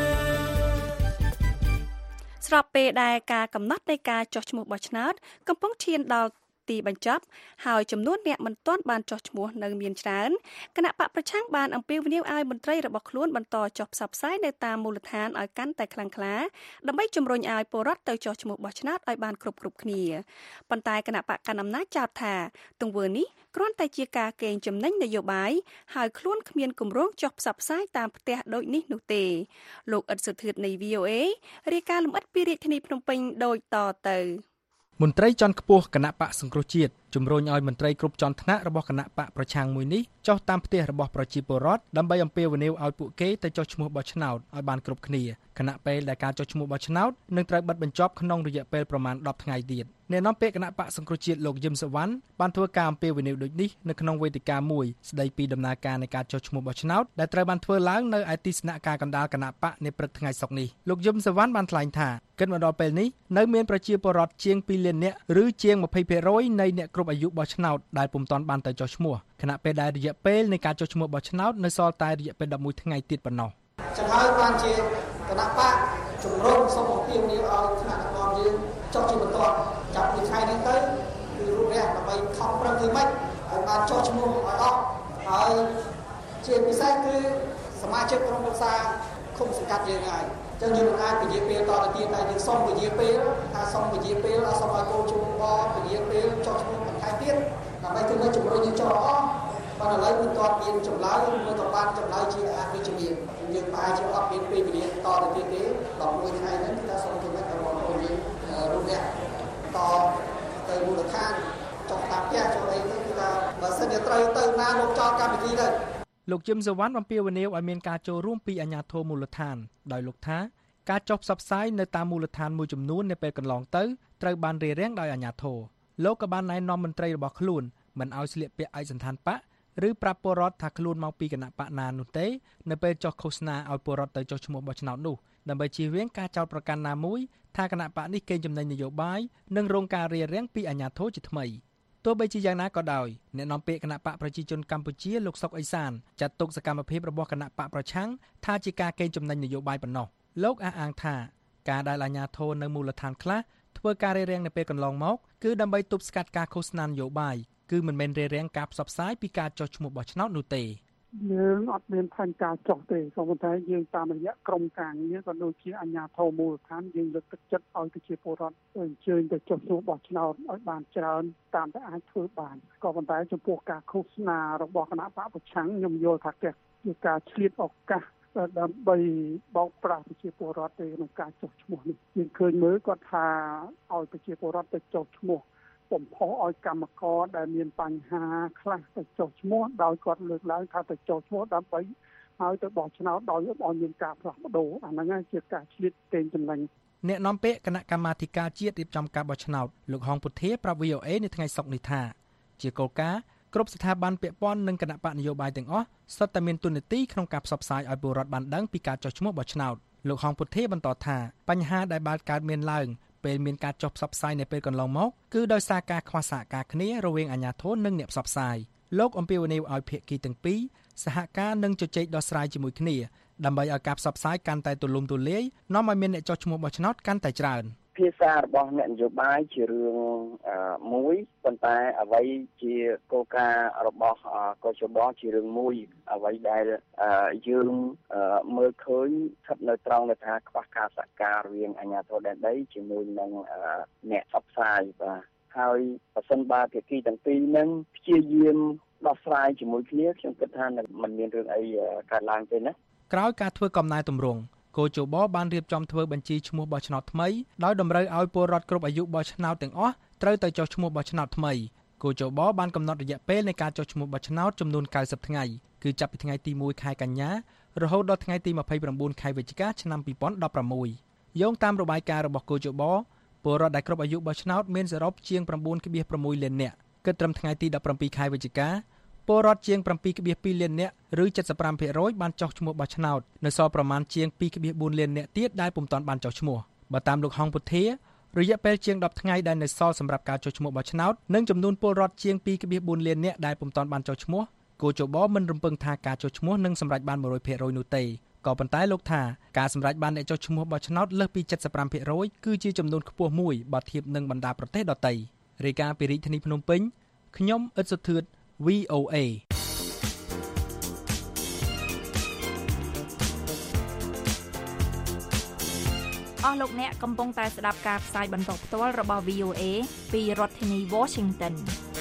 ស្របពេលដែលការកំណត់នៃការចុះឈ្មោះបោះឆ្នោតកំពុងឈានដល់ទីបញ្ចប់ហើយចំនួនអ្នកមិនទាន់បានចុះឈ្មោះនៅមានច្រើនគណៈបកប្រឆាំងបានអំពាវនាវឲ្យមន្ត្រីរបស់ខ្លួនបន្តចុះផ្សព្វផ្សាយនៅតាមមូលដ្ឋានឲ្យកាន់តែខ្លាំងក្លាដើម្បីជំរុញឲ្យពលរដ្ឋទៅចុះឈ្មោះបោះឆ្នោតឲ្យបានគ្រប់គ្រប់គ្នាប៉ុន្តែគណៈបកកណ្ដាលអំណាចចោទថាទង្វើនេះគ្រាន់តែជាការកេងចំណេញនយោបាយហើយខ្លួនគ្មានគម្រោងចុះផ្សព្វផ្សាយតាមផ្ទះដូចនេះនោះទេលោកអ៊ិតសុធិតនៃ វី អូ เอ រាយការណ៍លម្អិតពីរាជធានីភ្នំពេញដូចតទៅមន្ត្រីជាន់ខ្ពស់គណៈបកសង្គ្រោះជាតិជំរុញឲ្យមន្ត្រីគ្រប់ជាន់ថ្នាក់របស់គណៈបកប្រឆាំងមួយនេះចុះតាមផ្ទះរបស់ប្រជាពលរដ្ឋដើម្បីអំពាវនាវឲ្យពួកគេទៅចុះឈ្មោះបោះឆ្នោតឲ្យបានគ្រប់គ្នាខណៈពេលដែលការចុះឈ្មោះបោះឆ្នោតនឹងត្រូវបិទបញ្ចប់ក្នុងរយៈពេលប្រមាណដប់ថ្ងៃទៀតអ្នកនាំពាក្យគណៈបកសង្គ្រោះជាតិលោកយឹមសវណ្ណបានធ្វើការអំពាវនាវដូចនេះនៅក្នុងវេទិកាមួយស្ដីពីដំណើរការនៃការចុះឈ្មោះបោះឆ្នោតដែលត្រូវបានធ្វើឡើងនៅឯទីស្នាក់ការកណ្ដាលគណៈបកនាព្រឹកថ្ងៃសុក្រនេះលោកយឹមសវណ្ណបានថ្លែងថាគិតមកដល់ពេលនេះនៅមានប្រជាពលរដ្ឋជាងពីរលាននាក់ឬជាង20%នៃអ្នកគ្រប់អាយុបោះឆ្នោតដែលពុំទាន់បានទៅចុះឈ្មោះខណៈពេលដែលរយៈពេលនៃការចុះឈ្មោះបោះឆ្នោតនៅសល់តែរយៈពេល11ថ្ងៃទៀតប៉ុណ្ណោះចឹងហើយបានជាគណៈបកជំរុញសូមអំពាវនាវឲ្យថ្នាក់ដឹកនាំយើងចុះជាបន្តចាប់ពីថ្ងៃនេះទៅគឺរូបរាងដើម្បីខំប្រឹងធ្វើម៉េចឲ្យបានចុះឈ្មោះឲ្យអស់ហើយជាពិសេសគឺសមាជិកក្រុមប្រឹក្សាឃុំសង្កាត់យើងហើយចឹងយើងអាចពជាពេលតទៅទៀតតែយើងសូមពជាពេលថាសូមពជាពេលអត់សូមឲ្យកូនជុំបពជាពេលចុះឈ្មោះបន្ថែមទៀតដើម្បីធ្វើឲ្យជំរុញយើងចុះអស់បានឥឡូវមិនទាន់មានចម្លើយមិនទាន់បានចម្លើយជាអវិជ្ជមានយើងប្រហែលជាអត់មានពេលវេលាតទៅទៀតទេដល់មួយថ្ងៃហ្នឹងគឺថាសូមធ្វើម៉េចឲ្យបងប្អូនយើងរូបអ្នកតទៅមូលដ្ឋានចុះតាមផ្ទះចុះអីទៅគឺថាបើសិនជាត្រូវទៅណាលោកចោលកម្មវិធីទៅលោកយឹមសវណ្ណអំពាវនាវឲ្យមានការចូលរួមពីអាជ្ញាធរមូលដ្ឋានដោយលោកថាការចុះផ្សព្វផ្សាយនៅតាមមូលដ្ឋានមួយចំនួននៅពេលកន្លងទៅត្រូវបានរារាំងដោយអាជ្ញាធរលោកក៏បានណែនាំមន្ត្រីរបស់ខ្លួនមិនឲ្យស្លៀកពាក់ឯកសណ្ឋានបកឬប្រាប់ពលរដ្ឋថាខ្លួនមកពីគណៈបកណានោះទេនៅពេលចុះឃោសនាឲ្យពលរដ្ឋទៅចុះឈ្មោះបោះឆ្នោតនោះដើម្បីជៀសវាងការចោទប្រកាន់ណាមួយថាគណៈបកនេះកេងចំណេញនយោបាយនិងរងការរារាំងពីអាជ្ញាធរជាថ្មីទោះបីជាយ៉ាងណាក៏ដោយអ្នកនាំពាក្យគណៈបកប្រជាជនកម្ពុជាលោកសុកអេសានចាត់ទុកសកម្មភាពរបស់គណៈបកប្រឆាំងថាជាការកេងចំណេញនយោបាយប៉ុណ្ណោះលោកអះអាងថាការដែលអាជ្ញាធរនៅមូលដ្ឋានខ្លះធ្វើការរារាំងនៅពេលកន្លងមកគឺដើម្បីទប់ស្កាត់ការឃោសនានយោបាយគឺមិនមែនរារាំងការផ្សព្វផ្សាយពីការចុះឈ្មោះបោះឆ្នោតនោះទេយើងអត់មានផែនការចុះទេក៏ប៉ុន្តែយើងតាមរយៈក្រុមការងារក៏ដូចជាអាជ្ញាធរមូលដ្ឋានយើងលើកទឹកចិត្តឲ្យប្រជាពលរដ្ឋអញ្ជើញទៅចុះឈ្មោះបោះឆ្នោតឲ្យបានច្រើនតាមតែអាចធ្វើបានក៏ប៉ុន្តែចំពោះការឃោសនារបស់គណៈបកប្រឆាំងខ្ញុំយល់ថាជាការឆ្លៀតឱកាសដើម្បីបោកប្រាស់ប្រជាពលរដ្ឋទៅក្នុងការចុះឈ្មោះនេះយើងឃើញមើលគាត់ថាឲ្យប្រជាពលរដ្ឋទៅចុះឈ្មោះបំផុសឲ្យកម្មករដែលមានបញ្ហាខ្លះទៅចុះឈ្មោះដោយគាត់លើកឡើងថាទៅចុះឈ្មោះដើម្បីឲ្យទៅបោះឆ្នោតដោយឲ្យមានការផ្លាស់ប្ដូរអាហ្នឹងជាការឆ្លៀតកេងចំណេញអ្នកនាំពាក្យគណៈកម្មាធិការជាតិរៀបចំការបោះឆ្នោតលោកហងពុធាប្រាប់ វី អូ អេ នៅថ្ងៃសុក្រនេះថាជាគោលការណ៍គ្រប់ស្ថាប័នពាក់ព័ន្ធនិងគណៈបកនយោបាយទាំងអស់សុទ្ធតែមានទូនាទីក្នុងការផ្សព្វផ្សាយឲ្យពលរដ្ឋបានដឹងពីការចុះឈ្មោះបោះឆ្នោតលោកហងពុធាបន្តថាបញ្ហាដែលបានកើតមានឡើងពេលមានការចុះផ្សព្វផ្សាយនៅពេលកន្លងមកគឺដោយសារការខ្វះសហការគ្នារវាងអាជ្ញាធរនិងអ្នកផ្សព្វផ្សាយលោកអំពាវនាវឲ្យភាគីទាំងពីរសហការនិងជជែកដោះស្រាយជាមួយគ្នាដើម្បីឲ្យការផ្សព្វផ្សាយកាន់តែទូលំទូលាយនាំឲ្យមានអ្នកចុះឈ្មោះបោះឆ្នោតកាន់តែច្រើនភាសារបស់អ្នកនយោបាយជារឿងមួយប៉ុន្តែអ្វីជាគោលការណ៍របស់កោជបជារឿងមួយអ្វីដែលយើងមើលឃើញស្ថិតនៅត្រង់ដែលថាខ្វះការសហការរវាងអាជ្ញាធរដែនដីជាមួយនឹងអ្នកផ្សព្វផ្សាយបាទហើយបើសិនបើភាគីទាំងពីរនឹងព្យាយាមដោះស្រាយជាមួយគ្នាខ្ញុំគិតថាมันមានរឿងអីកើតឡើងទេណាក្រោយការធ្វើកំណែទម្រង់គោជបបានរៀបចំធ្វើបញ្ជីឈ្មោះបោះឆ្នោតថ្មីដោយតម្រូវឲ្យពលរដ្ឋគ្រប់អាយុបោះឆ្នោតទាំងអស់ត្រូវទៅចុះឈ្មោះបោះឆ្នោតថ្មីគោជបបានកំណត់រយៈពេលនៃការចុះឈ្មោះបោះឆ្នោតចំនួនកៅសិបថ្ងៃគឺចាប់ពីថ្ងៃទីមួយខែកញ្ញារហូតដល់ថ្ងៃទីម្ភៃប្រាំបួនខែវិច្ឆិកាឆ្នាំពីរពាន់ដប់ប្រាំមួយយោងតាមរបាយការណ៍របស់គោជបពលរដ្ឋដែលគ្រប់អាយុបោះឆ្នោតមានសរុបជាង ប្រាំបួនceláប្រាំមួយលាននាក់គិតត្រឹមថ្ងៃទីដប់ប្រាំពីរខែវិច្ឆិកាពលរដ្ឋជាង ប្រាំពីរceláពីរលាននាក់ឬ เจ็ดสิบห้าភាគរយ បានចុះឈ្មោះបោះឆ្នោតនៅសល់ប្រមាណជាង ពីរceláបួនលាននាក់ទៀតដែលពុំទាន់បានចុះឈ្មោះបើតាមលោកហងពុធារយៈពេលជាងដប់ថ្ងៃដែលនៅសល់សម្រាប់ការចុះឈ្មោះបោះឆ្នោតនិងចំនួនពលរដ្ឋជាង ពីរceláបួនលាននាក់ដែលពុំទាន់បានចុះឈ្មោះគោជបមិនរំពឹងថាការចុះឈ្មោះនឹងសម្រេចបាន một trămភាគរយ នោះទេក៏ប៉ុន្តែលោកថាការសម្រេចបានអ្នកចុះឈ្មោះបោះឆ្នោតលើសពី เจ็ดสิบห้าភាគរយ គឺជាចំនួនខ្ពស់មួយបើធៀបនឹងបណ្ដាប្រទេសដទៃរាយការណ៍ពីរាជធានីភ្នំពេញខ្ញុំអ៊ិតសុធឿន វី អូ អេអស់លោកអ្នកកំពុងតែស្ដាប់ការផ្សាយបន្តផ្ទាល់របស់ វី អូ អេ ពីរដ្ឋធានី Washington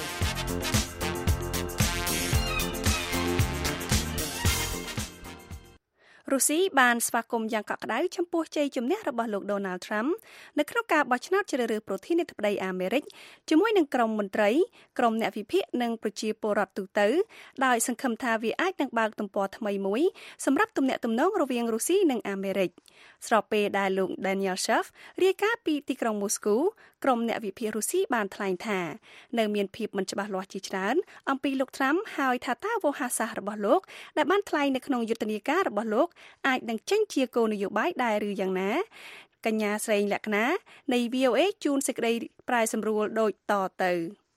រុស្ស៊ីបានស្វាគមន៍យ៉ាងកក់ក្ដៅចំពោះជ័យជំនះរបស់លោក Donald Trump នៅក្នុងការបោះឆ្នោតជ្រើសរើសប្រធានាធិបតីអាមេរិកជាមួយនឹងក្រុមមន្ត្រីក្រុមអ្នកវិភាគនិងប្រជាពលរដ្ឋទូទៅដោយសង្ឃឹមថាវាអាចនឹងបើកទំព័រថ្មីមួយសម្រាប់ទំនាក់ទំនងរវាងរុស្ស៊ីនិងអាមេរិកស្របពេលដែលលោក Daniel Scheff រាយការណ៍ពីទីក្រុងមូស្គូក្រុមអ្នកវិភាគរុស្ស៊ីបានថ្លែងថានៅមានភាពមិនច្បាស់លាស់ជាច្រើនអំពីលោក Trump ហើយថាតើវោហារសាស្ត្ររបស់លោកដែលបានថ្លែងនៅក្នុងយុទ្ធនាការរបស់លោកអាចនឹងចេញជាគោលនយោបាយដែរឬយ៉ាងណាកញ្ញាស្រីលក្ខណានៃ វី អូ អេ ជូនសេចក្តីប្រែសម្រួលដូចតទៅ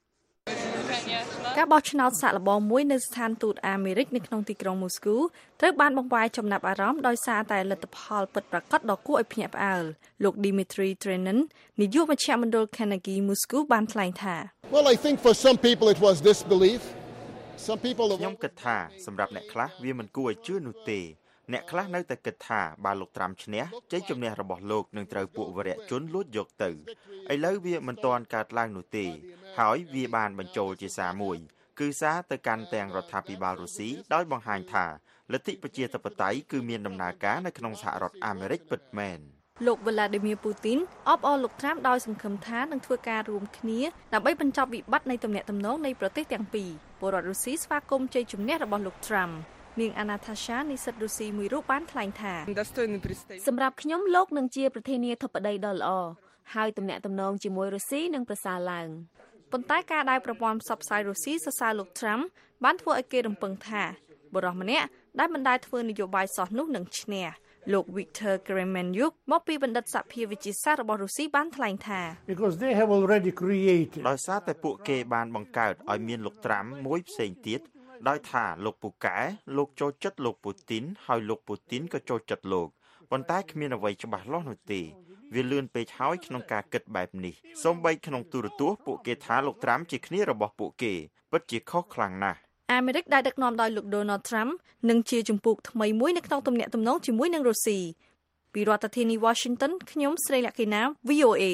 ការបោះឆ្នោតសាកល្បងមួយនៅស្ថានទូតអាមេរិកនៅក្នុងទីក្រុងមូស្គូត្រូវបានបង្វែរចំណាប់អារម្មណ៍ដោយសារតែលទ្ធផលពិតប្រាកដដ៏គួរឲ្យភ្ញាក់ផ្អើលលោក Dmitry Trenin នាយកមជ្ឈមណ្ឌល Carnegie Moscow បានថ្លែងថា Well I think for some people it was disbelief some people ខ្ញុំគិតថាសម្រាប់អ្នកខ្លះវាមិនគួរឲ្យជឿនោះទេអ្នកខ្លះនៅតែគិតថាបើលោកត្រាំឈ្នះជ័យជំនះរបស់លោកនឹងត្រូវពួកវរៈជនលួចយកទៅឥឡូវវាមិនទាន់កើតឡើងនោះទេហើយវាបានបញ្ចូលជាសារមួយគឺសារទៅកាន់ទាំងរដ្ឋាភិបាលរុស្ស៊ីដោយបង្ហាញថាលទ្ធិប្រជាធិបតេយ្យគឺមានដំណើរការនៅក្នុងសហរដ្ឋអាមេរិកពិតមែនលោក Vladimir Putin អបអរលោក Trump ដោយសង្ឃឹមថានឹងធ្វើការរួមគ្នាដើម្បីបញ្ចប់វិបត្តិនៃទំនាក់ទំនងនៃប្រទេសទាំងពីរពលរដ្ឋរុស្ស៊ីស្វាគមន៍ជ័យជំនះរបស់លោក Trumpនាង Anastasia និស្សិតរុស្ស៊ីមួយរូបបានថ្លែងថាសម្រាប់ខ្ញុំលោកនឹងជាប្រធានាធិបតីដ៏ល្អហើយទំនាក់ទំនងជាមួយរុស្ស៊ីនឹងប្រសើរឡើងប៉ុន្តែការដែលប្រព័ន្ធផ្សព្វផ្សាយរុស្ស៊ីសរសើរលោក Trump បានធ្វើឲ្យគេរំពឹងថាបុរសម្នាក់ដែលមិនដែលធ្វើនយោបាយសោះនោះនឹងឈ្នះលោក Victor Kremenyuk មកពីបណ្ឌិតសភាវិទ្យាសាស្ត្ររបស់រុស្ស៊ីបានថ្លែងថា Because they have already created ដោយសារតែពួកគេបានបង្កើតឲ្យមានលោកត្រាំមួយផ្សេងទៀតដោយថាលោកពូកែលោកចូលចិត្តលោកពូទីនហើយលោកពូទីនក៏ចូលចិត្តលោកប៉ុន្តែគ្មានអ្វីច្បាស់លាស់នោះទេវាលឿនពេកហើយក្នុងការគិតបែបនេះសូម្បីក្នុងទូរទស្សន៍ពួកគេថាលោកត្រាំជាគ្នារបស់ពួកគេពិតជាខុសខ្លាំងណាស់អាមេរិកដែលដឹកនាំដោយលោក Donald Trump នឹងជាជំពូកថ្មីមួយនៅក្នុងទំនាក់ទំនងជាមួយនឹងរុស្ស៊ីពីរដ្ឋធានី Washington ខ្ញុំស្រីលក្ខិណា វី អូ เอ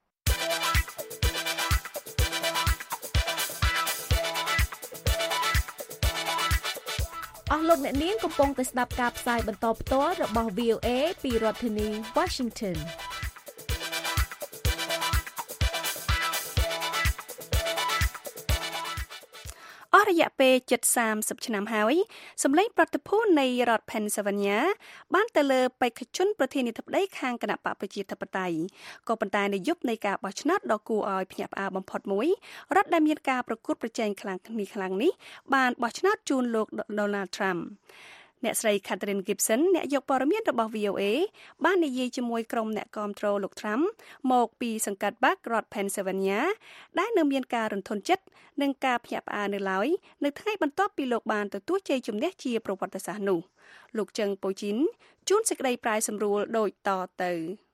អស់លោកអ្នកនាងកំពុងតែស្ដាប់ការផ្សាយបន្តផ្ទាល់របស់ វី អូ เอ ពីរដ្ឋធានី Washington អស់រយៈពេលជិតសាមសិបឆ្នាំហើយសម្លេងប្រតិភូនៃរដ្ឋ Pennsylvania បានទៅលើបេក្ខជនប្រធានាធិបតីខាងគណៈបកប្រជាធិបតេយ្យក៏ប៉ុន្តែនៅយប់នៃការបោះឆ្នោតដ៏គួរឲ្យភ្ញាក់ផ្អើលបំផុតមួយរដ្ឋដែលមានការប្រកួតប្រជែងខ្លាំងគ្នាខ្លាំងនេះបានបោះឆ្នោតជូនលោក Donald Trumpអ្នកស្រី Catherine Gibson អ្នកយកព័ត៌មានរបស់ វី អូ เอ បាននិយាយជាមួយក្រុមអ្នកគាំទ្រលោក Trump មកពីសង្កាត់ Buck រដ្ឋ Pennsylvania ដែលនៅមានការរន្ធត់ចិត្តនិងការភ្ញាក់ផ្អើលនៅឡើយនៅថ្ងៃបន្ទាប់ពីលោកបានទទួលជ័យជំនះជាប្រវត្តិសាស្ត្រនោះលោកចឹងប៉ូជីនជួនសេចក្តីប្រាយសម្រួលដូចតទៅ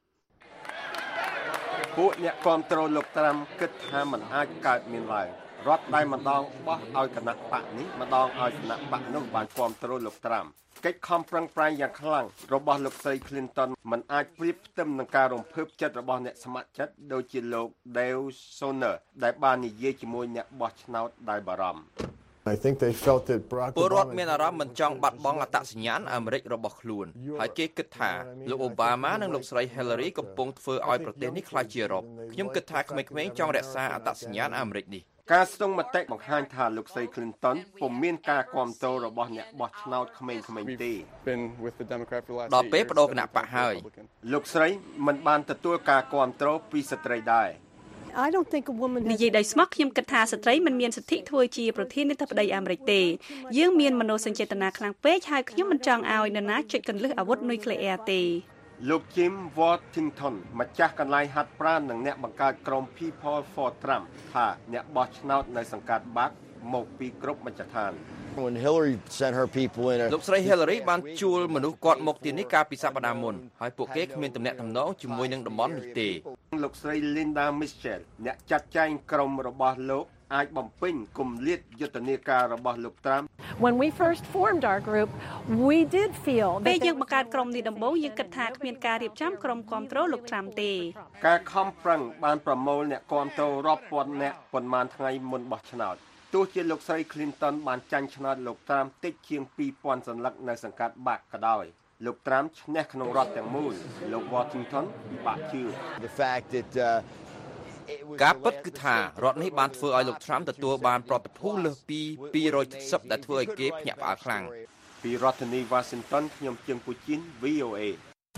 ពួកអ្នកគាំទ្រលោក Trump គិតថាมันអាចកើតមានឡើយរដ្ឋដែលម្ដងបោះឲ្យគណៈបកនេះម្ដងឲ្យគណៈបកនោះបានគាំទ្រលោក Trump កិច្ចខំប្រឹងប្រែងយ៉ាងខ្លាំងរបស់លោកស្រី Clinton มันអាចប្រៀបផ្ទឹមនឹងការរំភើបចិត្តរបស់អ្នកស្ម័គ្រចិត្តដូចជាលោក Dale Sonner ដែលបាននិយាយជាមួយអ្នកបោះឆ្នោតដោយបារម្ភ I think they felt that Barack Obama ពលរដ្ឋមានអារម្មណ៍មិនចង់បាត់បង់អត្តសញ្ញាណអាមេរិករបស់ខ្លួនហើយគេគិតថាលោកអូបាម៉ានិងលោកស្រី Hillary កំពុងធ្វើឲ្យប្រទេសនេះក្លាយជាអឺរ៉ុបខ្ញុំគិតថាក្មេងៗចង់រក្សាអត្តសញ្ញាណអាមេរិកនេះការស្ទង់មតិបង្ហាញថាលោកស្រី Clinton ពុំមានការគាំទ្ររបស់អ្នកបោះឆ្នោតក្មេងៗទេដល់ពេលបដូរគណៈបកហើយលោកស្រីមិនបានទទួលការគាំទ្រពីស្ត្រីដែរ I don't think a woman និយាយដោយស្មោះខ្ញុំគិតថាស្ត្រីមិនមានសិទ្ធិធ្វើជាប្រធានាធិបតីអាមេរិកទេយើងមានមនោសញ្ចេតនាខ្លាំងពេកហើយខ្ញុំមិនចង់ឲ្យនរណាចុចកន្លឹះអាវុធនុយក្លេអ៊ែរទេលោក Jim Worthington ម្ចាស់កន្លែងហាត់ប្រាណនិងអ្នកបង្កើតក្រុម People for Trump ថាអ្នកបោះឆ្នោតនៅសង្កាត់ Buck មកពីគ្រប់មជ្ឈដ្ឋាន When Hillary sent her people in លោកស្រី Hillary បានជួលមនុស្សគាត់មកទីនេះកាលពីសប្តាហ៍មុនហើយពួកគេគ្មានទំនាក់ទំនងជាមួយនឹងតំបន់នេះទេលោកស្រី Linda Mitchell អ្នកចាត់ចែងក្រុមរបស់លោកអាចបំពេញគម្លាតយុទ្ធនាការរបស់លោក Trump When we first formed our group we did feel ពេលយើងបង្កើតក្រុមនេះដំបូងយើងគិតថាគ្មានការរៀបចំក្រុមគាំទ្រលោក Trump ទេការខំប្រឹងបានប្រមូលអ្នកគាំទ្ររាប់ពាន់អ្នកប៉ុន្មានថ្ងៃមុនបោះឆ្នោតទោះជាលោកស្រី Clinton បានចាញ់ឆ្នោតលោក Trump តិចជាងពីរពាន់សន្លឹកនៅសង្កាត់ Buck ក៏ដោយលោក Trump ឈ្នះក្នុងរដ្ឋទាំងមូលលោក Washington ពិបាកជឿ The fact that uh, ការពិតគឺថារដ្ឋនេះបានធ្វើឲ្យលោក Trump ទទួលបានប្រតិភូលើសពីពីររយសិបដែលធ្វើឲ្យគេភ្ញាក់ផ្អើលខ្លាំងពីរដ្ឋធានី Washington ខ្ញុំជើងពូជីន វី អូ เอ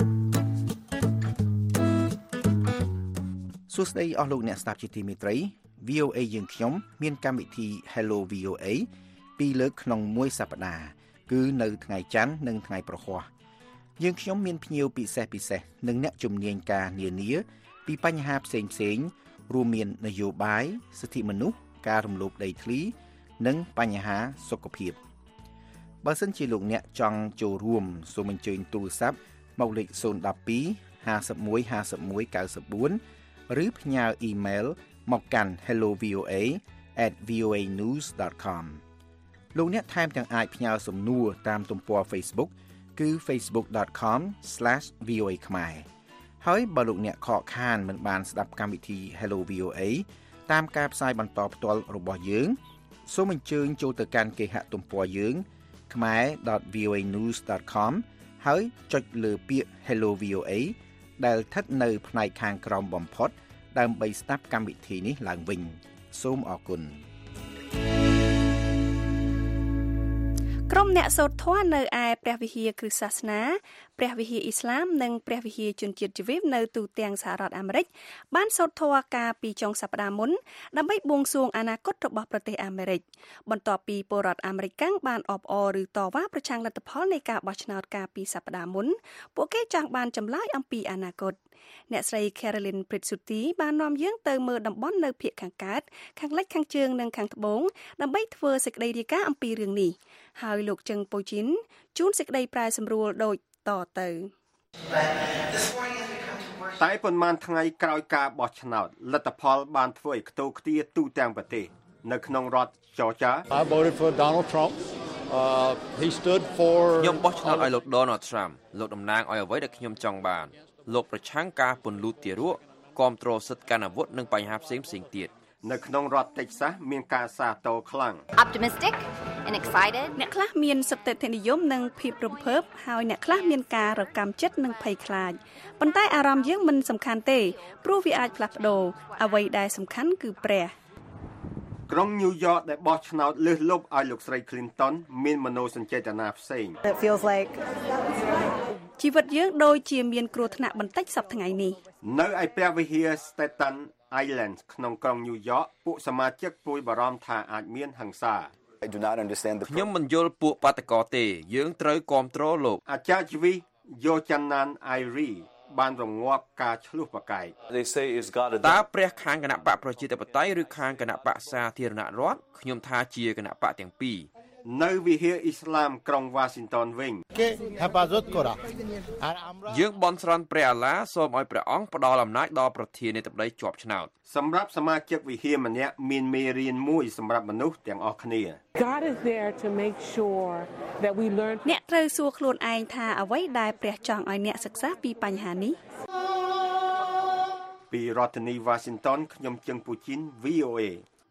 សួស្តីអស់លោកអ្នកស្ដាប់ជាទីមេត្រី វី អូ เอ យើងខ្ញុំមានកម្មវិធី Hello វី អូ เอ ពីរលើកក្នុងមួយសប្តាហ៍គឺនៅថ្ងៃច័ន្ទនិងថ្ងៃប្រហ័សយើងខ្ញុំមានភ្ញៀវពិសេសពិសេសនិងអ្នកជំនាញការនានាពីបញ្ហាផ្សេងផ្សេងរួមមាននយោបាយសិទ្ធិមនុស្សការរំលោភដីធ្លីនិងបញ្ហាសុខភាពបើសិនជាលោកអ្នកចង់ចូលរួមសូមអញ្ជើញទូរស័ព្ទមកលេខศูนย์ หนึ่ง สอง ห้า หนึ่ง หนึ่ง ห้า หนึ่ง เก้า สี่ ឬផ្ញើអ៊ីមែលមកកាន់ hello v o a at v o a news dot com លោកអ្នកថែមទាំងអាចផ្ញើសំណួរតាមទំព័រ Facebook គឺ facebook dot com slash v o a ខ្មែរហើយបើលោកអ្នកខកខានមិនបានស្ដាប់កម្មវិធី Hello វី អូ เอ តាមការផ្សាយបន្តផ្ទាល់របស់យើងសូមអញ្ជើញចូលទៅកាន់គេហទំព័រយើង khmae dot v o a news dot com ហើយចុចលើពាក្យ Hello វី អូ เอ ដែលស្ថិតនៅផ្នែកខាងក្រោមបំផុតដើម្បីស្ដាប់កម្មវិធីនេះឡើងវិញសូមអរគុណក្រុមអ្នកសូត្រធម៌នៅឯព្រះវិហារគ្រិស្តសាសនាព្រះវិហារអ៊ីស្លាមនិងព្រះវិហារជនជាតិជីវីបនៅទូទាំងសហរដ្ឋអាមេរិកបានសូត្រធម៌កាលពីចុងសប្តាហ៍មុនដើម្បីបួងសួងអនាគតរបស់ប្រទេសអាមេរិកបន្ទាប់ពីពលរដ្ឋអាមេរិកបានអបអរឬតវ៉ាប្រឆាំងលទ្ធផលនៃការបោះឆ្នោតកាលពីសប្តាហ៍មុនពួកគេចង់បានចម្លើយអំពីអនាគតអ្នកស្រី Carolyn Pritsuti បាននាំយើងទៅមើលតំបន់នៅភាគខាងកើតខាងលិចខាងជើងនិងខាងត្បូងដើម្បីធ្វើសេចក្តីរាយការណ៍អំពីរឿងនេះហើយលោកជឹងប៉ូជីនជួនសេចក្តីប្រែសម្រួលដូចតទៅតែប៉ុន្មានថ្ងៃក្រោយការបោះឆ្នោតលទ្ធផលបានធ្វើឲ្យខ្ទោខ្ទាទូទាំងប្រទេសនៅក្នុងរដ្ឋ Georgia I voted for Donald Trump uh he stood for ខ្ញុំបោះឆ្នោតឲ្យលោក Donald Trump លោកតំណាងឲ្យអ្វីដែលខ្ញុំចង់បានលោកប្រឆាំងការពន្លូតទារកគាំទ្រសិទ្ធិកាន់អាវុធនិងបញ្ហាផ្សេងៗទៀតនៅក្នុងរដ្ឋ Texas មានការសាទរខ្លាំង Optimistic and excited អ្នកខ្លះមានសតិនិយមនិងភាពរំភើបហើយអ្នកខ្លះមានការរកាំចិត្តនិងភ័យខ្លាចប៉ុន្តែអារម្មណ៍យើងមិនសំខាន់ទេព្រោះវាអាចផ្លាស់ប្ដូរអ្វីដែលសំខាន់គឺព្រះក្រុង New York ដែលបោះឆ្នោតលើសលប់ឲ្យលោកស្រី Clinton មានមនោសញ្ចេតនាផ្សេង It feels like ជីវិតយើងដូចជាមានគ្រោះថ្នាក់បន្តិចសប្តាហ៍ថ្ងៃនេះនៅឯព្រះវិហារ Staten Island ក្នុងក្រុង New York ពួកសមាជិកព្រួយបារម្ភថាអាចមានហិង្សា I do not understand the ខ្ញុំមិនយល់ពួកបាតកោទេយើងត្រូវគាំទ្រលោកអាចារ្យជីវីយោចាណាន Irie បានរងាប់ការឆ្លោះប្រកែក They say is God តើព្រះខាងគណៈបកប្រជាធិបតេយ្យឬខាងគណៈបកសាធារណរដ្ឋខ្ញុំថាជាគណៈបកទាំងពីរនៅវិហារអ៊ីស្លាមក្រុង Washington វិញយើងបន់ស្រន់ព្រះអាឡាសូមឲ្យព្រះអង្គផ្ដល់អំណាចដល់ប្រធានាធិបតីជាប់ឆ្នោតសម្រាប់សមាជិកវិហារម្នាក់មានមេរៀនមួយសម្រាប់មនុស្សទាំងអស់គ្នា God is there to make sure that we learn អ្នកត្រូវសួរខ្លួនឯងថាអ្វីដែលព្រះចង់ឲ្យអ្នកសិក្សាពីបញ្ហានេះពីរដ្ឋធានី Washington ខ្ញុំជឹងពូជីន វី អូ เอ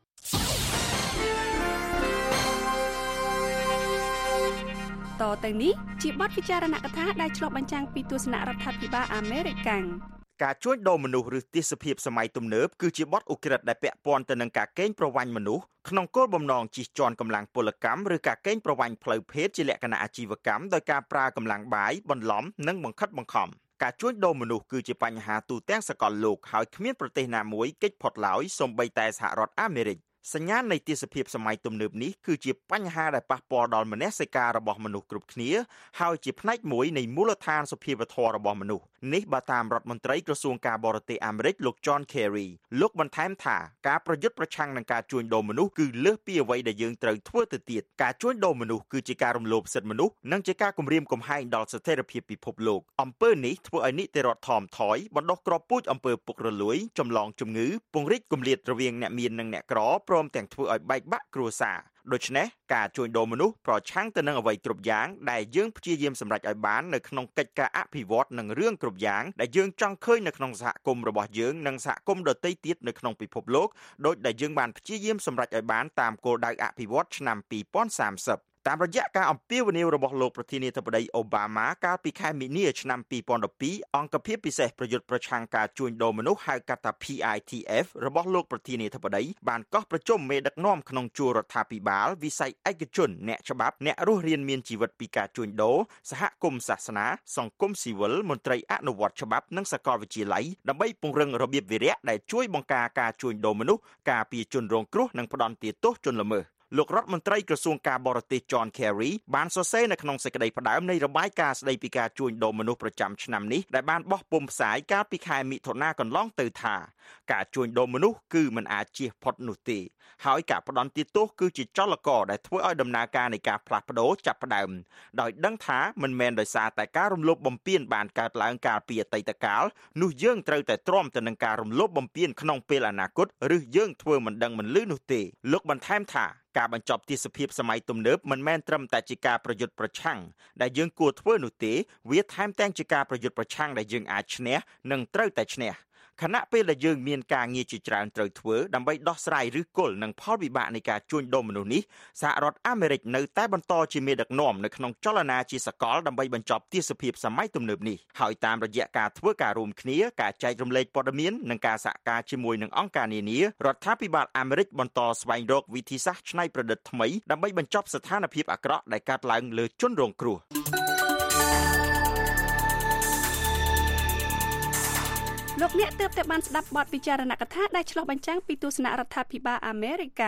តទៅនេះជាបទពិចារណកថាដែលឆ្លុះបញ្ចាំងពីទស្សនៈរដ្ឋាភិបាលអាមេរិកកាំងការជួញដូរមនុស្សឬទេសភាពសម័យទំនើបគឺជាបទឧក្រិដ្ឋដែលពាក់ព័ន្ធទៅនឹងការកេងប្រវ័ញ្ចមនុស្សក្នុងគោលបំណងជិះជាន់កម្លាំងពលកម្មឬការកេងប្រវ័ញ្ចផ្លូវភេទជាលក្ខណៈអាជីវកម្មដោយការប្រើកម្លាំងបាយបន្លំនិងបង្ខិតបង្ខំការជួញដូរមនុស្សគឺជាបញ្ហាទូទាំងសកលលោកហើយគ្មានប្រទេសណាមួយគេចផុតឡើយសូម្បីតែសហរដ្ឋអាមេរិកសញ្ញាណនៃទេសភាពសម័យទំនើបនេះគឺជាបញ្ហាដែលប៉ះពាល់ដល់មនសិការរបស់មនុស្សគ្រប់គ្នាហើយជាផ្នែកមួយនៃមូលដ្ឋានសុភាវធម៌របស់មនុស្សនេះបើតាមរដ្ឋមន្ត្រីក្រសួងការបរទេសអាមេរិកលោក John Kerry លោកបន្ថែមថាការប្រយុទ្ធប្រឆាំងនឹងការជួញដូរមនុស្សគឺលើសពីអ្វីដែលយើងត្រូវធ្វើទៅទៀតការជួញដូរមនុស្សគឺជាការរំលោភសិទ្ធិមនុស្សនិងជាការគំរាមកំហែងដល់ស្ថិរភាពពិភពលោកអំពើនេះធ្វើឲ្យនីតិរដ្ឋថមថយបណ្ដុះគ្រាប់ពូជអំពើពុករលួយចម្លងជំងឺពង្រីកគម្លាតរវាងអ្នកមាននិងអ្នកក្រព្រមទាំងធ្វើឲ្យបែកបាក់គ្រួសារដូច្នេះការជួញដូរមនុស្សប្រឆាំងទៅនឹងអ្វីគ្រប់យ៉ាងដែលយើងព្យាយាមសម្រេចឲ្យបាននៅក្នុងកិច្ចការអភិវឌ្ឍនិងរឿងគ្រប់យ៉ាងដែលយើងចង់ឃើញនៅក្នុងសហគមន៍របស់យើងនិងសហគមន៍ដទៃទៀតនៅក្នុងពិភពលោកដោយដែលយើងបានព្យាយាមសម្រេចឲ្យបានតាមគោលដៅអភិវឌ្ឍឆ្នាំពីរពាន់សាមសិបតាមរយៈការអំពាវនាវរបស់លោកប្រធានាធិបតីអូបាម៉ាកាលពីខែមីនាឆ្នាំពីរពាន់ដប់ពីរអង្គភាពពិសេសប្រយុទ្ធប្រឆាំងការជួញដូរមនុស្សហៅកាត់ថា P I T F របស់លោកប្រធានាធិបតីបានកោះប្រជុំមេដឹកនាំក្នុងជួររដ្ឋាភិបាលវិស័យឯកជនអ្នកច្បាប់អ្នករស់រានមានជីវិតពីការជួញដូរសហគមន៍សាសនាសង្គមស៊ីវិលមន្ត្រីអនុវត្តច្បាប់និងសាកលវិទ្យាល័យដើម្បីពង្រឹងរបៀបវារៈដែលជួយបង្ការការជួញដូរមនុស្សការពារជនរងគ្រោះនិងផ្ដន្ទាទោសជនល្មើសលោករដ្ឋមន្ត្រីក្រសួងការបរទេស John Kerry បានសរសេរនៅក្នុងសេចក្តីផ្ដើមនៃរបាយការណ៍ស្តីពីការជួញដូរមនុស្សប្រចាំឆ្នាំនេះដែលបានបោះពុម្ពផ្សាយកាលពីខែមិថុនាកន្លងទៅថាការជួញដូរមនុស្សគឺមិនអាចជៀសផុតនោះទេហើយការផ្ដន្ទាទោសគឺជាចលករដែលធ្វើឲ្យដំណើរការនៃការផ្លាស់ប្ដូរចាប់ផ្ដើមដោយដឹងថាមិនមែនដោយសារតែការរំលោភបំពានបានកើតឡើងកាលពីអតីតកាលនោះយើងត្រូវតែទ្រាំទៅនឹងការរំលោភបំពានក្នុងពេលអនាគតឬយើងធ្វើមិនដឹងមិនឮនោះទេលោកបន្ថែមថាការបញ្ចប់ទេសភាពសម័យទំនើបមិនមែនត្រឹមតែជាការប្រយុទ្ធប្រឆាំងដែលយើងគួរធ្វើនោះទេវាថែមទាំងជាការប្រយុទ្ធប្រឆាំងដែលយើងអាចឈ្នះនិងត្រូវតែឈ្នះខណៈពេលដែលយើងមានការងារជាច្រើនត្រូវធ្វើដើម្បីដោះស្រាយឬគល់នឹងផលវិបាកនៃការជួញដូរមនុស្សនេះសហរដ្ឋអាមេរិកនៅតែបន្តជាមេដឹកនាំនៅក្នុងចលនាជាសកលដើម្បីបញ្ចប់ទាសភាពសម័យទំនើបនេះហើយតាមរយៈការធ្វើការរួមគ្នាការចែករំលែកព័ត៌មាននិងការសហការជាមួយនឹងអង្គការនានារដ្ឋាភិបាលអាមេរិកបន្តស្វែងរកវិធីសាស្ត្រច្នៃប្រឌិតថ្មីដើម្បីបញ្ចប់ស្ថានភាពអាក្រក់ដែលកើតឡើងលើជនរងគ្រោះលោកអ្នកទើបតែបានស្ដាប់បទពិចារណកថាដែលឆ្លុះបញ្ចាំងពីទស្សនៈរដ្ឋាភិបាលអាមេរិក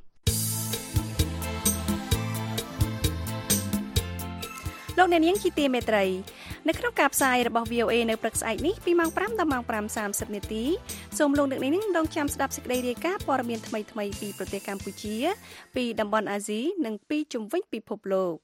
លោកអ្នកនាងជាទីមេត្រីនៅក្នុងការផ្សាយរបស់ វី អូ เอ នៅព្រឹកស្អែកនេះពីម៉ោងប្រាំដល់ម៉ោងប្រាំសាមសិបនាទីសូមលោកអ្នកនាងរងចាំស្ដាប់សេចក្តីរាយការណ៍ព័ត៌មានថ្មីៗពីប្រទេសកម្ពុជាពីតំបន់អាស៊ីនិងពីជុំវិញពិភពលោក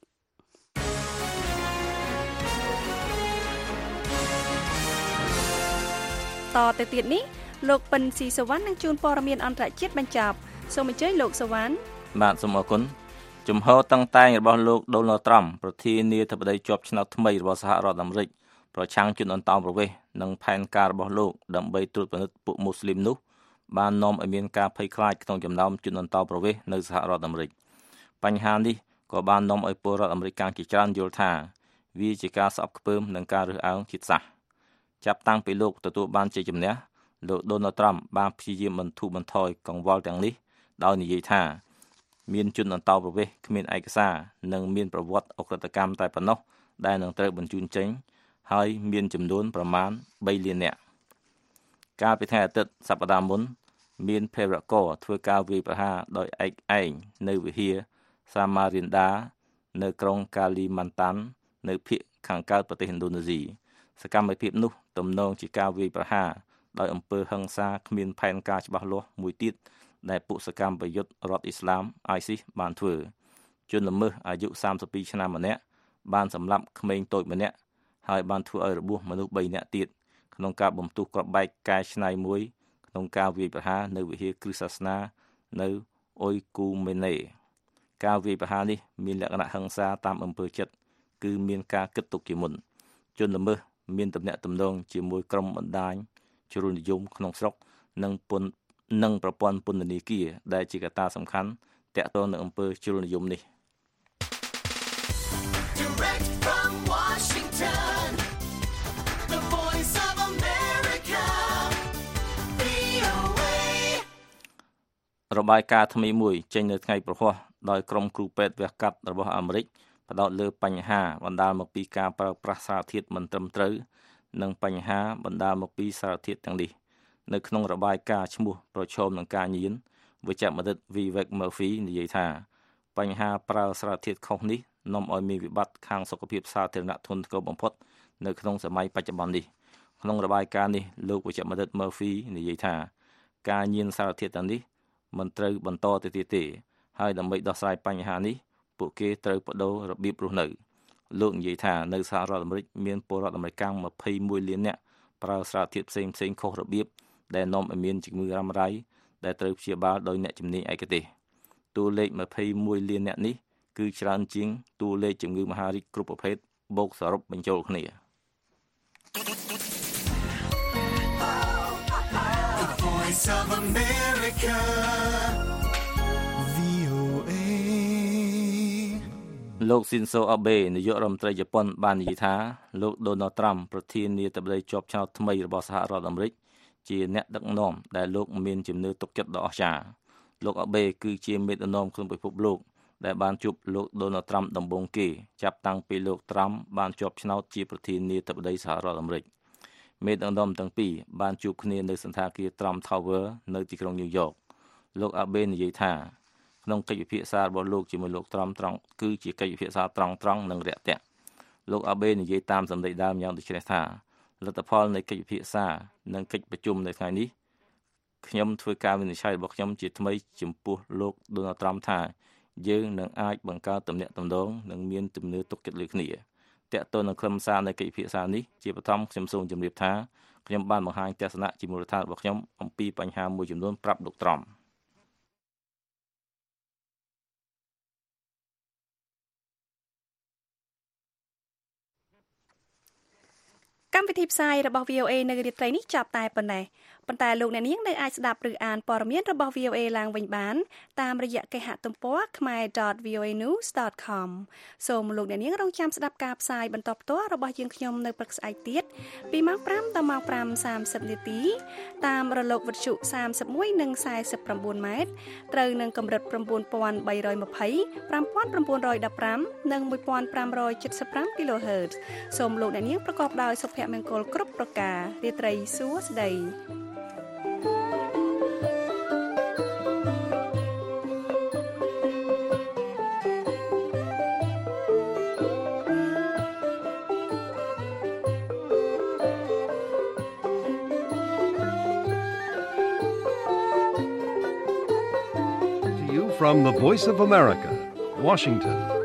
តទៅទៀតនេះលោកពិនស៊ីសវណ្ណនឹងជួនព័ត៌មានអន្តរជាតិបញ្ចប់សូមអញ្ជើញលោកសវណ្ណបាទសូមអរគុណជំហរតឹងតែងរបស់លោកដូណាល់ត្រាំប្រធានាធិបតីជាប់ឆ្នោតថ្មីរបស់សហរដ្ឋអាមេរិកប្រឆាំងជនអន្តោប្រវេសន៍និងផែនការរបស់លោកដើម្បីត្រួតពិនិត្យពួកមូស្លីមនោះបាននាំឲ្យមានការភ័យខ្លាចក្នុងចំណោមជនអន្តោប្រវេសន៍នៅសហរដ្ឋអាមេរិកបញ្ហានេះក៏បាននាំឲ្យពលរដ្ឋអាមេរិកជាច្រើនយល់ថាវាជាការស្អប់ខ្ពើមនិងការរើសអើងជាតិសាសន៍ចាប់តាំងពីលោកទទួលបានជ័យជំនះលោកដូណាល់ត្រាំបានព្យាយាមបន្ធូរបន្ថយកង្វល់ទាំងនេះដោយនិយាយថាមានជនអន្តោប្រវេសន៍គ្មានឯកសារនិងមានប្រវត្តិអក្រិតកម្មតែប៉ុណ្ណោះដែលនឹងត្រូវបញ្ជូនចេញហើយមានចំនួនប្រមាណបីលាននាក់កាលពីថ្ងៃអាទិត្យសប្តាហ៍មុនមានភេរករធ្វើការវាយប្រហារដោយឯកឯងនៅវិហារសាម៉ារីនដានៅក្រុងកាលីម៉ាន់តាន់នៅភាគខាងកើតប្រទេសឥណ្ឌូនេស៊ីសកម្មភាពនោះទំនងជាការវាយប្រហារដោយអំពើហិង្សាគ្មានផែនការច្បាស់លាស់មួយទៀតដែលពួកសកម្មប្រយុទ្ធរដ្ឋអ៊ីស្លាម ISIS បានធ្វើជនល្មើសអាយុសាមសិបពីរឆ្នាំម្នាក់បានសម្លាប់ក្មេងតូចម្នាក់ហើយបានធ្វើឲ្យរបួសមនុស្សបីនាក់ទៀតក្នុងការបំទុះគ្រាប់បែកកែច្នៃមួយក្នុងការវាយប្រហារនៅវិហារគ្រិស្តសាសនានៅអ៊ុយគូមេណេការវាយប្រហារនេះមានលក្ខណៈហិង្សាតាមអំពើចិត្តគឺមានការគិតទុកជាមុនជនល្មើសមានទំនាក់ទំនងជាមួយក្រុមបណ្ដាញជ្រុលនិយមក្នុងស្រុកនិងពន្ធនិងប្រព័ន្ធពន្ធនាគារដែលជាកត្តាសំខាន់ទាក់ទងនឹងអំពើជ្រុលនិយមនេះ Direct from Washington The Voice of America វី អូ เอរបាយការណ៍ថ្មីមួយចេញនៅថ្ងៃប្រហ័សដោយក្រុមគ្រូពេទ្យវះកាត់របស់អាមេរិកផ្ដោតលើបញ្ហាបណ្ដាលមកពីការប្រើប្រាស់សារធាតុមិនត្រឹមត្រូវនិងបញ្ហាបណ្ដាលមកពីសារធាតុទាំងនេះនៅក្នុងរបាយការណ៍ឈ្មោះប្រឈមនឹងការញៀនវិជ្ជបណ្ឌិត Vivek Murthy និយាយថាបញ្ហាប្រើសារធាតុខុសនេះនាំឲ្យមានវិបត្តិខាងសុខភាពសាធារណៈធ្ងន់ធ្ងរបំផុតនៅក្នុងសម័យបច្ចុប្បន្ននេះក្នុងរបាយការណ៍នេះលោកវិជ្ជបណ្ឌិត Murthy និយាយថាការញៀនសារធាតុទាំងនេះមិនត្រូវបន្តទៅទៀតទេហើយដើម្បីដោះស្រាយបញ្ហានេះពួកគេត្រូវបដូររបៀបរស់នៅលោកនិយាយថានៅសហរដ្ឋអាមេរិកមានពលរដ្ឋអាមេរិកម្ភៃមួយលាននាក់ប្រើសារធាតុផ្សេងផ្សេងខុសរបៀបដែលនាំឲ្យមានជំងឺរ៉ាំរ៉ៃដែលត្រូវព្យាបាលដោយអ្នកជំនាញឯកទេសតួលេខម្ភៃមួយលាននាក់នេះគឺច្រើនជាងតួលេខជំងឺមហារីកគ្រប់ប្រភេទបូកសរុបបញ្ចូលគ្នា The Voice of America វី អូ เอលោកស៊ីនសូអាបេនាយករដ្ឋមន្ត្រីជប៉ុនបាននិយាយថាលោកដូណាល់ត្រាំប្រធានាធិបតីជាប់ឆ្នោតថ្មីរបស់សហរដ្ឋអាមេរិកជាអ្នកដឹកនាំដែលលោកមានជំនឿទុកចិត្តដ៏អស្ចារ្យលោកអាបេគឺជាមេដឹកនាំក្នុងពិភពលោកដែលបានជួបលោកដូណាល់ត្រាំដំបូងគេចាប់តាំងពីលោកត្រាំបានជាប់ឆ្នោតជាប្រធានាធិបតីសហរដ្ឋអាមេរិកមេដឹកនាំទាំងពីរបានជួបគ្នានៅសន្តាគារ Trump Tower នៅទីក្រុងញូវយ៉កលោកអាបេនិយាយថាក្នុងកិច្ចពិភាក្សារបស់លោកជាមួយលោកត្រាំត្រង់គឺជាកិច្ចពិភាក្សាត្រង់ត្រង់និងរាក់ទាក់លោកអាបេនិយាយតាមសម្ដីដើមយ៉ាងដូចនេះថាលទ្ធផលនៃកិច្ចពិភាក្សានិងកិច្ចប្រជុំនៅថ្ងៃនេះខ្ញុំធ្វើការវិនិច្ឆ័យរបស់ខ្ញុំជាថ្មីចំពោះលោកដូណាល់ត្រាំថាយើងនឹងអាចបង្កើតទំនាក់ទំនងនិងមានទំនួលទុកចិត្តលើគ្នាតាក់ទងនឹងខ្លឹមសារនៃកិច្ចពិភាក្សានេះជាបឋមខ្ញុំសូមជម្រាបថាខ្ញុំបានបង្ហាញទស្សនៈជាមូលដ្ឋានរបស់ខ្ញុំអំពីបញ្ហាមួយចំនួនប្រាប់លោកត្រាំកម្មវិធីផ្សាយរបស់ វី អូ เอ នៅរាត្រីនេះចាប់តែប៉ុណ្ណេះប៉ុន្តែលោកអ្នកនាងនៅអាចស្ដាប់ឬអានព័ត៌មានរបស់ វី អូ เอ ឡើងវិញបានតាមរយៈគេហទំព័រ khmer dot v o a news dot com សូមលោកអ្នកនាងរងចាំស្ដាប់ការផ្សាយបន្តផ្ទាល់របស់យើងខ្ញុំនៅព្រឹកស្អែកទៀតពីម៉ោងfiveដល់ម៉ោងfiveសាមសិបនាទីតាមរលកវិទ្យុthirty-oneនិងforty-nineម៉ែត្រត្រូវនឹងកម្រិតnine thousand three hundred twenty, five thousand nine hundred fifteenនិងone thousand five hundred seventy-five គីឡូហឺត សូមលោកអ្នកនាងប្រកបដោយសុភមង្គលគ្រប់ប្រការរាត្រីសួស្តី From the Voice of America, Washington.